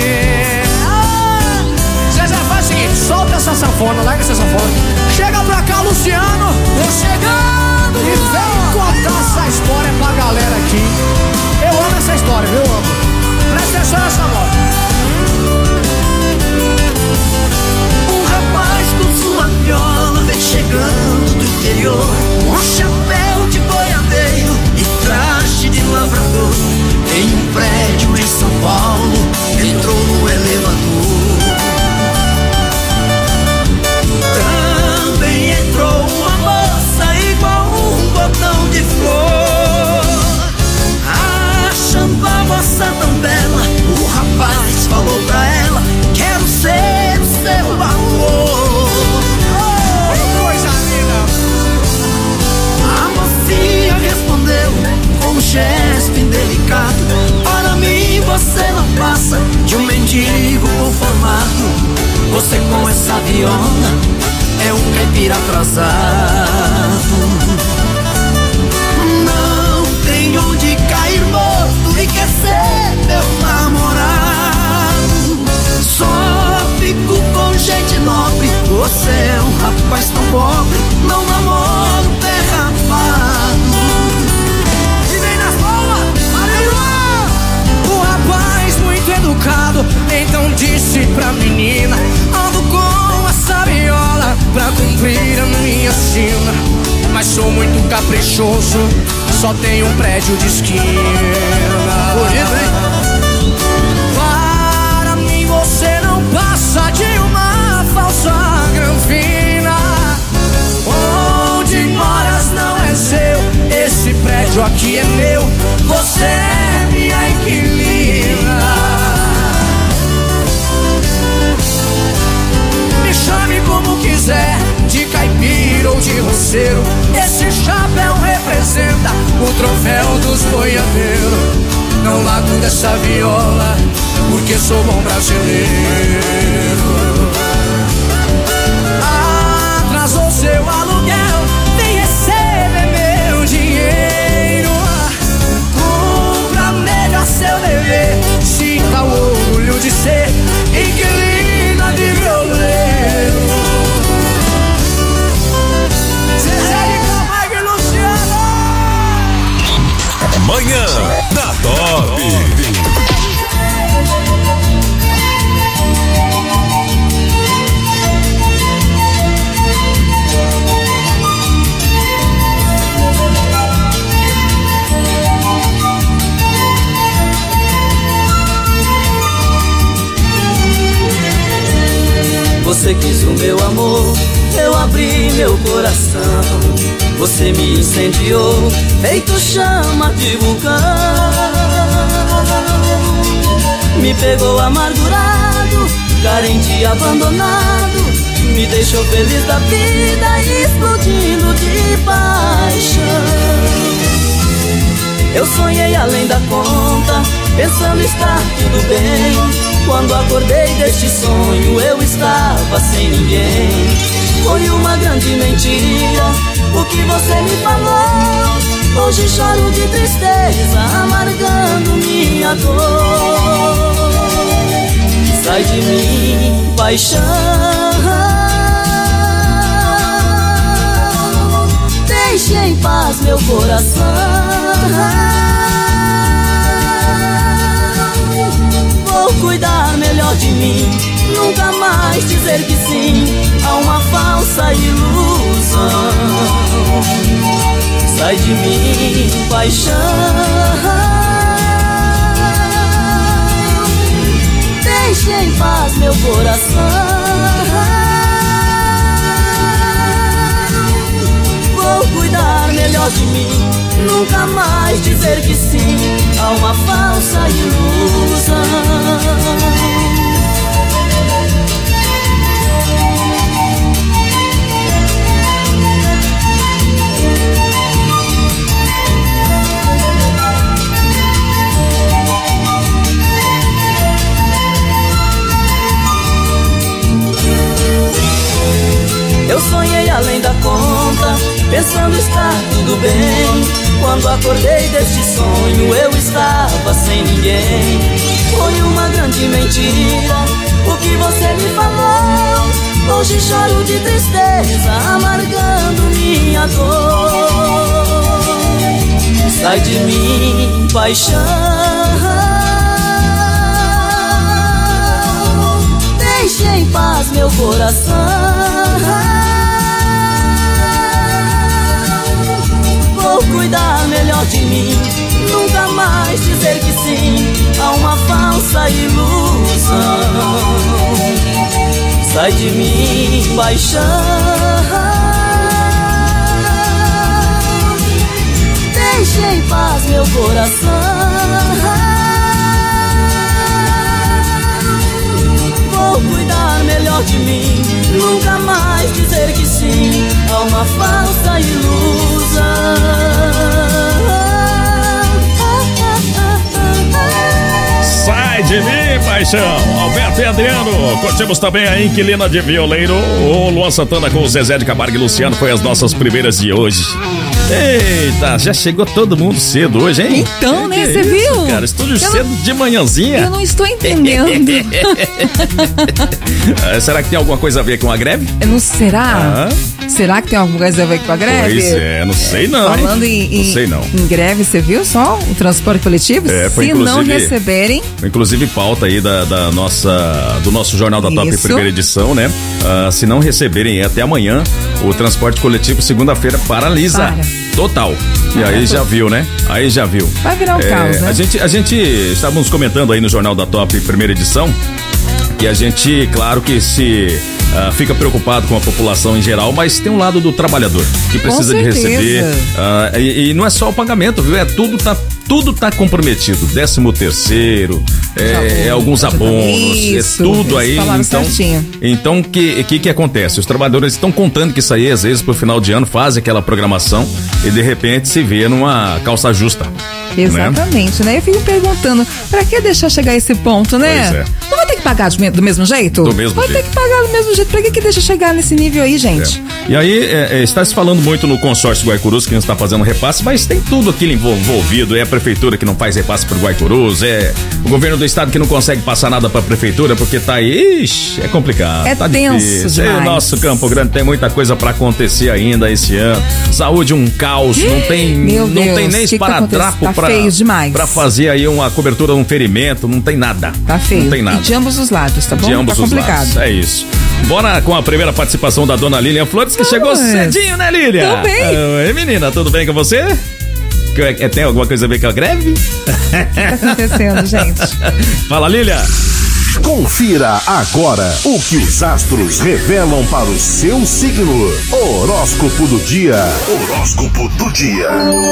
Faz o seguinte, solta essa sanfona, larga essa sanfona. Chega pra cá, Luciano. Tô chegando. E vem contar essa história pra galera aqui. Eu amo essa história, viu, amo? Presta atenção nessa moda. Um rapaz com sua viola vem chegando do interior, com chapéu de boiadeiro e traje de lavrador. Em um prédio em São Paulo, entrou no elevador. Também entrou uma moça igual um botão de flor. Achando a moça tão bela, o rapaz falou pra ela: quero ser o seu amor. Oh, coisa linda! A mocinha respondeu com um gesto indelicado: para mim você não passa de um mendigo conformado. Você com essa viola é um caipira atrasado. Não tem onde cair morto e quer ser meu namorado. Só fico com gente nobre. Você é um rapaz tão pobre, não namoro derrapado. E vem nas palmas, aleluia! O rapaz muito educado então disse pra menina: ando com essa viola pra cumprir a minha sina, mas sou muito caprichoso, só tenho um prédio de esquina. Bonito, hein? Para mim você não passa de uma falsa granfina. Onde moras não é seu, esse prédio aqui é meu. Você é minha inquilina. Me chame como quiser, de caipira ou de parceiro. Esse chapéu representa o troféu dos boiadeiros. Não largo dessa viola, porque sou bom brasileiro. Atrasou seu aluguel, vem receber meu dinheiro. Cumpra melhor seu dever, sinta o orgulho de ser inquilina de violeiro. Zezé de Camargo e Luciano. Manhã da Top. Você quis o meu amor, eu abri meu coração. Você me incendiou, feito chama de vulcão. Me pegou amargurado, carente e abandonado. Me deixou feliz da vida, explodindo de paixão. Eu sonhei além da conta, pensando estar tudo bem. Quando acordei deste sonho, eu estava sem ninguém. Foi uma grande mentira o que você me falou. Hoje choro de tristeza, amargando minha dor. Sai de mim, paixão, deixe em paz meu coração. Vou cuidar melhor de mim, nunca mais dizer que sim a uma falsa ilusão. Sai de mim, paixão, deixe em paz meu coração. Vou cuidar melhor de mim, nunca mais dizer que sim a uma falsa ilusão. Eu sonhei além da conta, pensando estar tudo bem. Quando acordei deste sonho, eu estava sem ninguém. Foi uma grande mentira o que você me falou. Hoje choro de tristeza, amargando minha dor. Sai de mim, paixão, deixe em paz meu coração. Vou cuidar melhor de mim, nunca mais dizer que sim a uma falsa ilusão. Sai de mim, paixão, deixe em paz meu coração. Vou cuidar melhor de mim, nunca mais dizer que sim a uma falsa ilusão. Sai de mim, paixão. Alberto e Adriano. Curtimos também a Inquilina de Violeiro. O Luan Santana com o Zezé de Camargo e Luciano foi as nossas primeiras de hoje. Eita, já chegou todo mundo cedo hoje, hein? Então, né? Você viu? Cara, estúdio cedo de manhãzinha. Eu não estou entendendo. Será que tem alguma coisa a ver com a greve? Não será? Será que tem alguma coisa a ver com a greve? Pois é, não sei não. Falando não sei não. Em greve, você viu só o transporte coletivo? Foi se não receberem. Inclusive pauta aí do nosso Jornal da Top, primeira edição, né? Se não receberem até amanhã, o transporte coletivo segunda-feira paralisa. Total. E aí já viu, né? Aí já viu. Vai virar um caos, né? A gente estávamos comentando aí no Jornal da Top, primeira edição, que a gente, claro que fica preocupado com a população em geral, mas tem um lado do trabalhador que precisa de receber. E não é só o pagamento, viu? Tudo tá tudo tá comprometido. 13º, alguns abonos, tudo aí. Então, que acontece? Os trabalhadores estão contando que isso aí, às vezes, pro final de ano, fazem aquela programação e de repente se vê numa calça justa. Exatamente, né? Eu fico perguntando, pra que deixar chegar a esse ponto, né? Pois é. Não vai ter que pagar do mesmo jeito? Do mesmo jeito. Vai ter que pagar do mesmo jeito. Pra que deixa chegar nesse nível aí, gente? E aí, está se falando muito no consórcio Guaicurus, que não está fazendo repasse, mas tem tudo aquilo envolvido. É a prefeitura que não faz repasse pro Guaicurus, é o governo do estado que não consegue passar nada pra prefeitura porque tá aí, é complicado. É tá tenso difícil. demais. Nosso Campo Grande tem muita coisa pra acontecer ainda esse ano. Saúde um caos, não tem nem esparadrapo pra fazer aí uma cobertura, um ferimento, não tem nada. Tá feio. Não tem nada. E de ambos os lados, tá bom? De ambos os lados, é isso. Bora com a primeira participação da dona Lilian Flores, que chegou cedinho, né, Lilian? Tudo bem. Oi, menina, tudo bem com você? Tem alguma coisa a ver com a greve? O que tá acontecendo, gente? Fala, Lilian. Confira agora o que os astros revelam para o seu signo. Horóscopo do dia. Horóscopo do dia.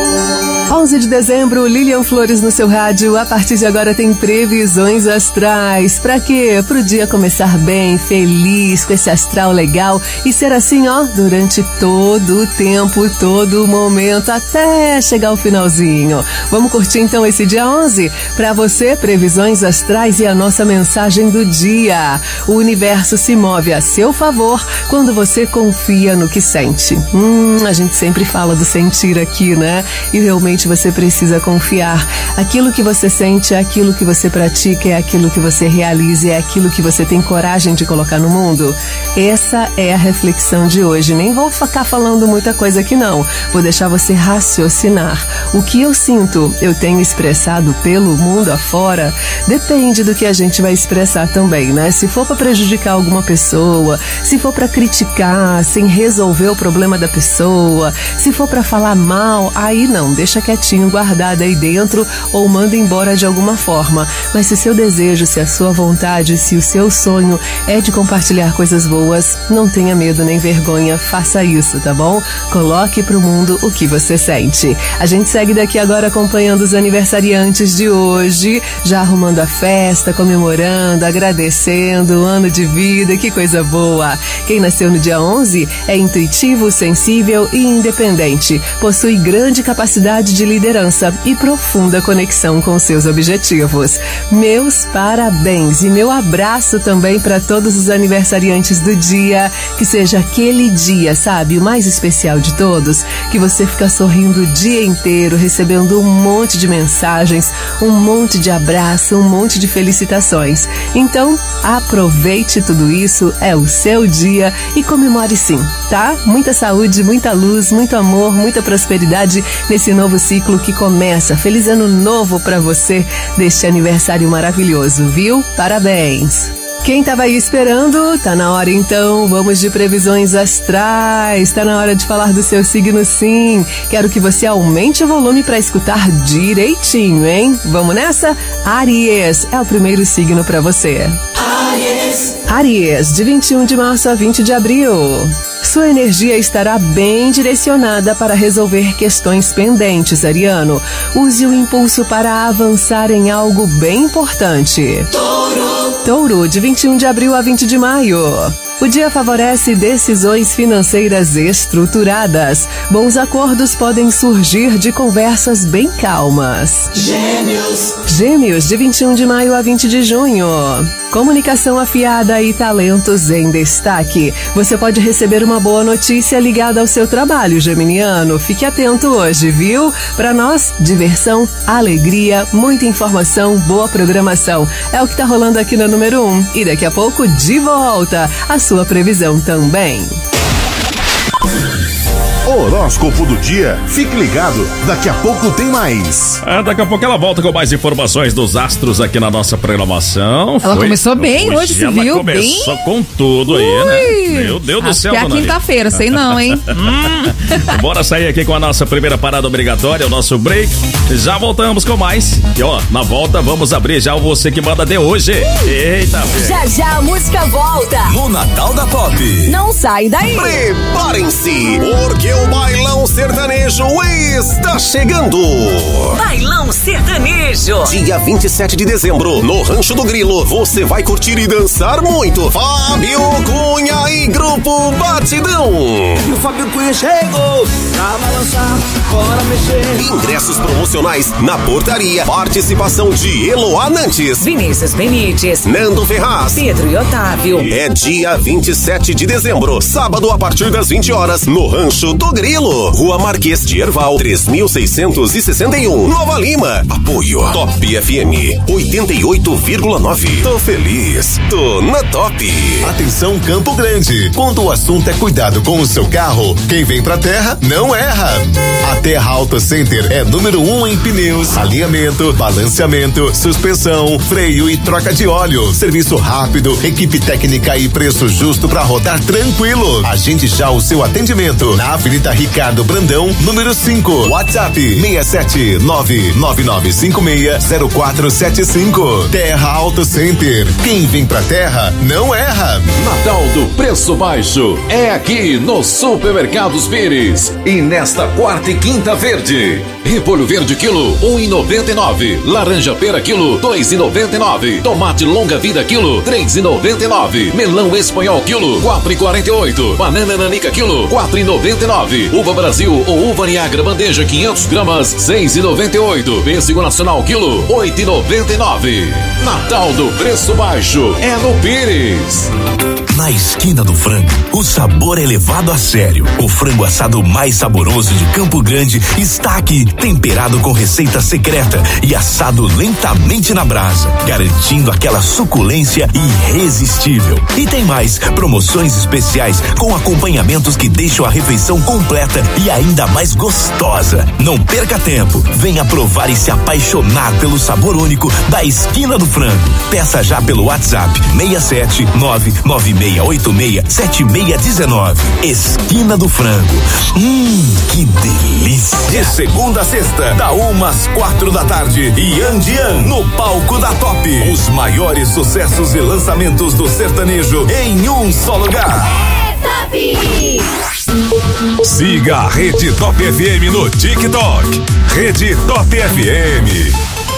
11 de dezembro, Lilian Flores no seu rádio. A partir de agora tem previsões astrais. Pra quê? Pro dia começar bem, feliz, com esse astral legal e ser assim, ó, durante todo o tempo, todo o momento, até chegar ao finalzinho. Vamos curtir então esse dia 11? Pra você, previsões astrais e a nossa mensagem do dia. O universo se move a seu favor quando você confia no que sente. A gente sempre fala do sentir aqui, né? E realmente você precisa confiar. Aquilo que você sente é aquilo que você pratica, é aquilo que você realiza, é aquilo que você tem coragem de colocar no mundo. Essa é a reflexão de hoje. Nem vou ficar falando muita coisa aqui não. Vou deixar você raciocinar. O que eu sinto, eu tenho expressado pelo mundo afora, depende do que a gente vai expressar também, né? Se for para prejudicar alguma pessoa, se for para criticar sem resolver o problema da pessoa, se for para falar mal, aí não, deixa quietinho, guardado aí dentro ou manda embora de alguma forma. Mas se o seu desejo, se a sua vontade, se o seu sonho é de compartilhar coisas boas, não tenha medo nem vergonha, faça isso, tá bom? Coloque pro mundo o que você sente. A gente segue daqui agora acompanhando os aniversariantes de hoje, já arrumando a festa, comemorando, agradecendo o ano de vida, que coisa boa. Quem nasceu no dia 11 é intuitivo, sensível e independente. Possui grande capacidade de liderança e profunda conexão com seus objetivos. Meus parabéns e meu abraço também para todos os aniversariantes do dia. Que seja aquele dia, sabe, o mais especial de todos, que você fica sorrindo o dia inteiro, recebendo um monte de mensagens, um monte de abraço, um monte de felicitações. Então, aproveite tudo isso, é o seu dia e comemore sim, tá? Muita saúde, muita luz, muito amor, muita prosperidade nesse novo ciclo que começa. Feliz ano novo pra você deste aniversário maravilhoso, viu? Parabéns! Quem tava aí esperando? Tá na hora então, vamos de previsões astrais. Tá na hora de falar do seu signo sim. Quero que você aumente o volume para escutar direitinho, hein? Vamos nessa? Áries é o primeiro signo para você. Áries, de 21 de março a 20 de abril. Sua energia estará bem direcionada para resolver questões pendentes, ariano. Use o impulso para avançar em algo bem importante. Touro, de 21 de abril a 20 de maio. O dia favorece decisões financeiras estruturadas. Bons acordos podem surgir de conversas bem calmas. Gêmeos, de 21 de maio a 20 de junho. Comunicação afiada e talentos em destaque. Você pode receber uma boa notícia ligada ao seu trabalho, geminiano. Fique atento hoje, viu? Para nós, diversão, alegria, muita informação, boa programação. É o que tá rolando aqui na número 1. E daqui a pouco, de volta, a sua previsão também. Horóscopo do dia. Fique ligado, daqui a pouco tem mais. Daqui a pouco ela volta com mais informações dos astros aqui na nossa programação. Ela começou bem hoje, você viu? Ela começou com tudo aí, né? Meu Deus do céu, que é a quinta-feira, sei não, hein? Bora sair aqui com a nossa primeira parada obrigatória, o nosso break. Já voltamos com mais. E ó, na volta vamos abrir já o Você Que Manda de hoje. Eita, velho. Já a música volta. No Natal da Pop. Não sai daí. Preparem-se, porque o O Bailão Sertanejo está chegando. Bailão Sertanejo. Dia 27 de dezembro, no Rancho do Grilo, você vai curtir e dançar muito. Fábio Cunha e Grupo Batidão. E o Fábio Cunha chegou pra balançar, bora mexer. Ingressos promocionais na portaria. Participação de Eloá Nantes, Vinícius Benites, Nando Ferraz, Pedro e Otávio. É dia 27 de dezembro, sábado a partir das 20 horas, no Rancho do Grilo, Rua Marquês de Herval, 3661, Nova Lima. Apoio Top FM 88,9. Tô feliz, tô na Top. Atenção Campo Grande, quando o assunto é cuidado com o seu carro, quem vem pra terra não erra. A Terra Auto Center é número 1 em pneus, alinhamento, balanceamento, suspensão, freio e troca de óleo. Serviço rápido, equipe técnica e preço justo para rodar tranquilo. Agende já o seu atendimento na Avenida Ricardo Brandão, número 5. WhatsApp 67999560475. Terra Auto Center. Quem vem pra terra não erra. Natal do Preço Baixo é aqui no Supermercados Pires. E nesta quarta e quinta verde. Repolho verde quilo 1,99. Laranja pera quilo 2,99. Tomate longa vida quilo 3,99. Melão espanhol quilo 4,48. Banana nanica quilo 4,99. Uva Brasil ou uva Niagara bandeja 500 gramas 6,98. Pêssego nacional quilo 8,99. Natal do Preço Baixo é no Pires. Na esquina do frango, o sabor é levado a sério. O frango assado mais saboroso de Campo Grande está aqui, temperado com receita secreta e assado lentamente na brasa, garantindo aquela suculência irresistível. E tem mais, promoções especiais com acompanhamentos que deixam a refeição completa e ainda mais gostosa. Não perca tempo, venha provar e se apaixonar pelo sabor único da esquina do frango. Peça já pelo WhatsApp 67996867619. Esquina do Frango. Que delícia! De segunda a sexta, da 1 às 4 da tarde, Yan Dian no palco da Top. Os maiores sucessos e lançamentos do sertanejo em um só lugar. Siga a Rede Top FM no TikTok. Rede Top FM.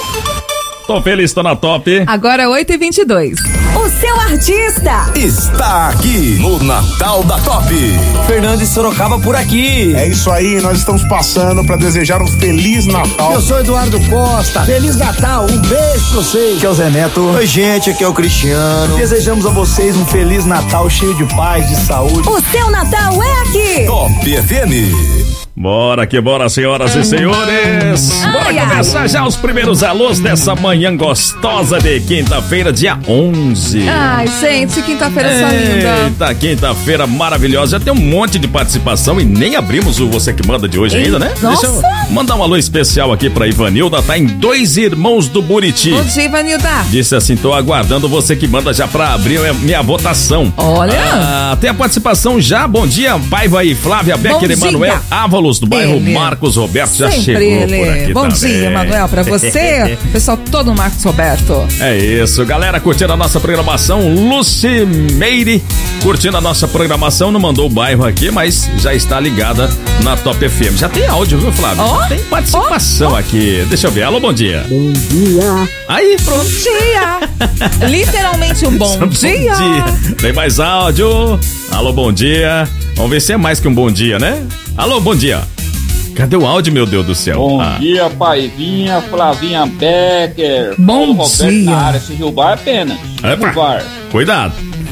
Tô feliz, tô na Top. Agora 8h22. O seu artista está aqui no Natal da Top. Fernando de Sorocaba por aqui. É isso aí, nós estamos passando para desejar um Feliz Natal. Eu sou Eduardo Costa. Feliz Natal, um beijo pra vocês. Aqui é o Zé Neto. Oi, gente, aqui é o Cristiano. Desejamos a vocês um Feliz Natal cheio de paz, de saúde. O seu Natal é aqui. Top FM. Bora que bora, senhoras e senhores. Bora começar já os primeiros alôs dessa manhã gostosa de quinta-feira, dia 11. Ai, gente, quinta-feira só linda. Eita, quinta-feira maravilhosa. Já tem um monte de participação e nem abrimos o Você Que Manda de hoje ainda, né? Nossa. Deixa eu mandar um alô especial aqui pra Ivanilda, tá em Dois Irmãos do Buriti. Bom dia, Ivanilda. Disse assim, tô aguardando Você Que Manda já pra abrir minha votação. Olha. Tem a participação já, bom dia, Paiva e Flávia Becker, Emanuel Ávalos, do bairro Marcos Roberto, já chegou por aqui. Bom também. dia, Emanuel, pra você, pessoal todo Marcos Roberto. É isso, galera, curtindo a nossa programação, Luci Meire, curtindo a nossa programação, não mandou o bairro aqui, mas já está ligada na Top FM. Já tem áudio, viu, Flávio? Tem participação aqui. Deixa eu ver, alô, bom dia. Bom dia. Aí, pronto. Bom dia. Literalmente um bom dia. Tem mais áudio. Alô, bom dia. Vamos ver se é mais que um bom dia, né? Alô, bom dia. Cadê o áudio, meu Deus do céu? Bom dia, Paivinha, Flavinha Becker. Bom Roberto dia. Na área, se Gilbar apenas. Epa, cuidado.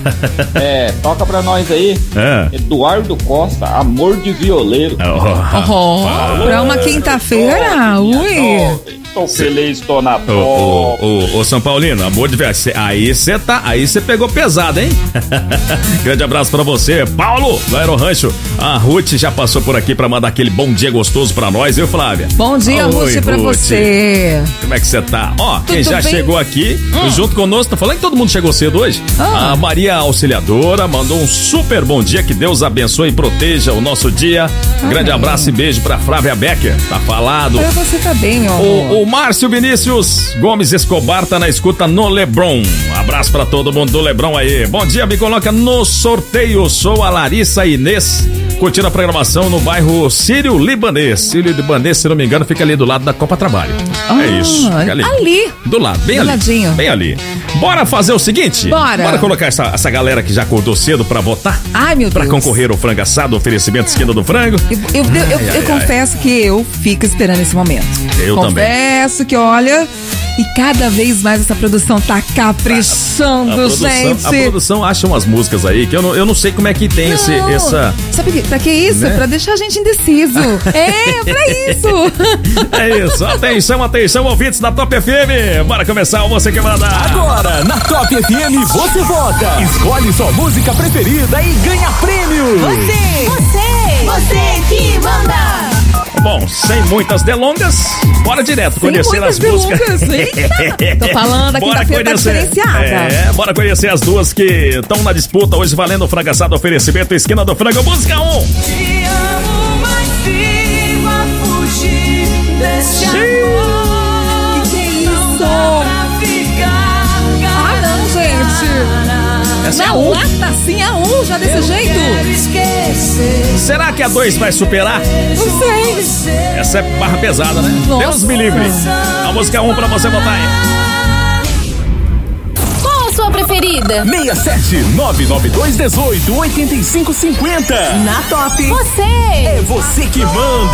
Toca pra nós aí. Eduardo Costa, Amor de Violeiro. Pra uma quinta-feira, ui. Tô feliz, tô na top. Ô São Paulino, amor de verdade, aí você pegou pesado, hein? Grande abraço pra você, Paulo, do Aero Rancho. A Ruth já passou por aqui pra mandar aquele bom dia gostoso pra nós, viu, Flávia? Bom dia, Ruth, pra você. Como é que você tá? Ó, quem já bem? chegou aqui, junto conosco, tá falando que todo mundo chegou cedo hoje? A Maria Auxiliadora mandou um super bom dia, que Deus abençoe e proteja o nosso dia. Grande abraço e beijo pra Flávia Becker, tá falado. Pra você tá bem, meu amor. O Márcio Vinícius Gomes Escobar tá na escuta no Lebron. Abraço pra todo mundo do Lebron aí. Bom dia, me coloca no sorteio. Sou a Larissa Inês curtindo a programação no bairro Sírio Libanês. Sírio Libanês, se não me engano, fica ali do lado da Copa Trabalho. É isso. Ali. Do lado, bem ali. Ladinho. Bem ali. Bora fazer o seguinte? Bora colocar essa galera que já acordou cedo pra votar? Ai, meu Deus. Pra concorrer ao frango assado, oferecimento Esquina do Frango. Eu confesso que eu fico esperando esse momento. Eu também. Confesso que, olha... E cada vez mais essa produção tá caprichando, gente. A produção acha umas músicas aí que eu não sei como é que tem essa... Sabe pra que isso? Né? Pra deixar a gente indeciso. Pra isso. É isso. Atenção, ouvintes da Top FM. Bora começar o Você Que Manda. Agora, na Top FM, você vota. Escolhe sua música preferida e ganha prêmio. Você que manda. Bom, sem muitas delongas, bora direto conhecer as músicas. Tô falando aqui da feira diferenciada. Bora conhecer as duas que estão na disputa hoje, valendo o frango assado, oferecimento Esquina do Frango. Música 1. Te amo, mas viva fugir desse amor. Que é isso? Não, gente. Essa é a não, 1. lata assim a 1, já desse jeito. Será que a 2 vai superar? Não sei. Essa é barra pesada, né? Nossa. Deus me livre. A música 1 pra você botar aí. Qual a sua preferida? 67-99218-8550. Na Top. Você. É você que manda.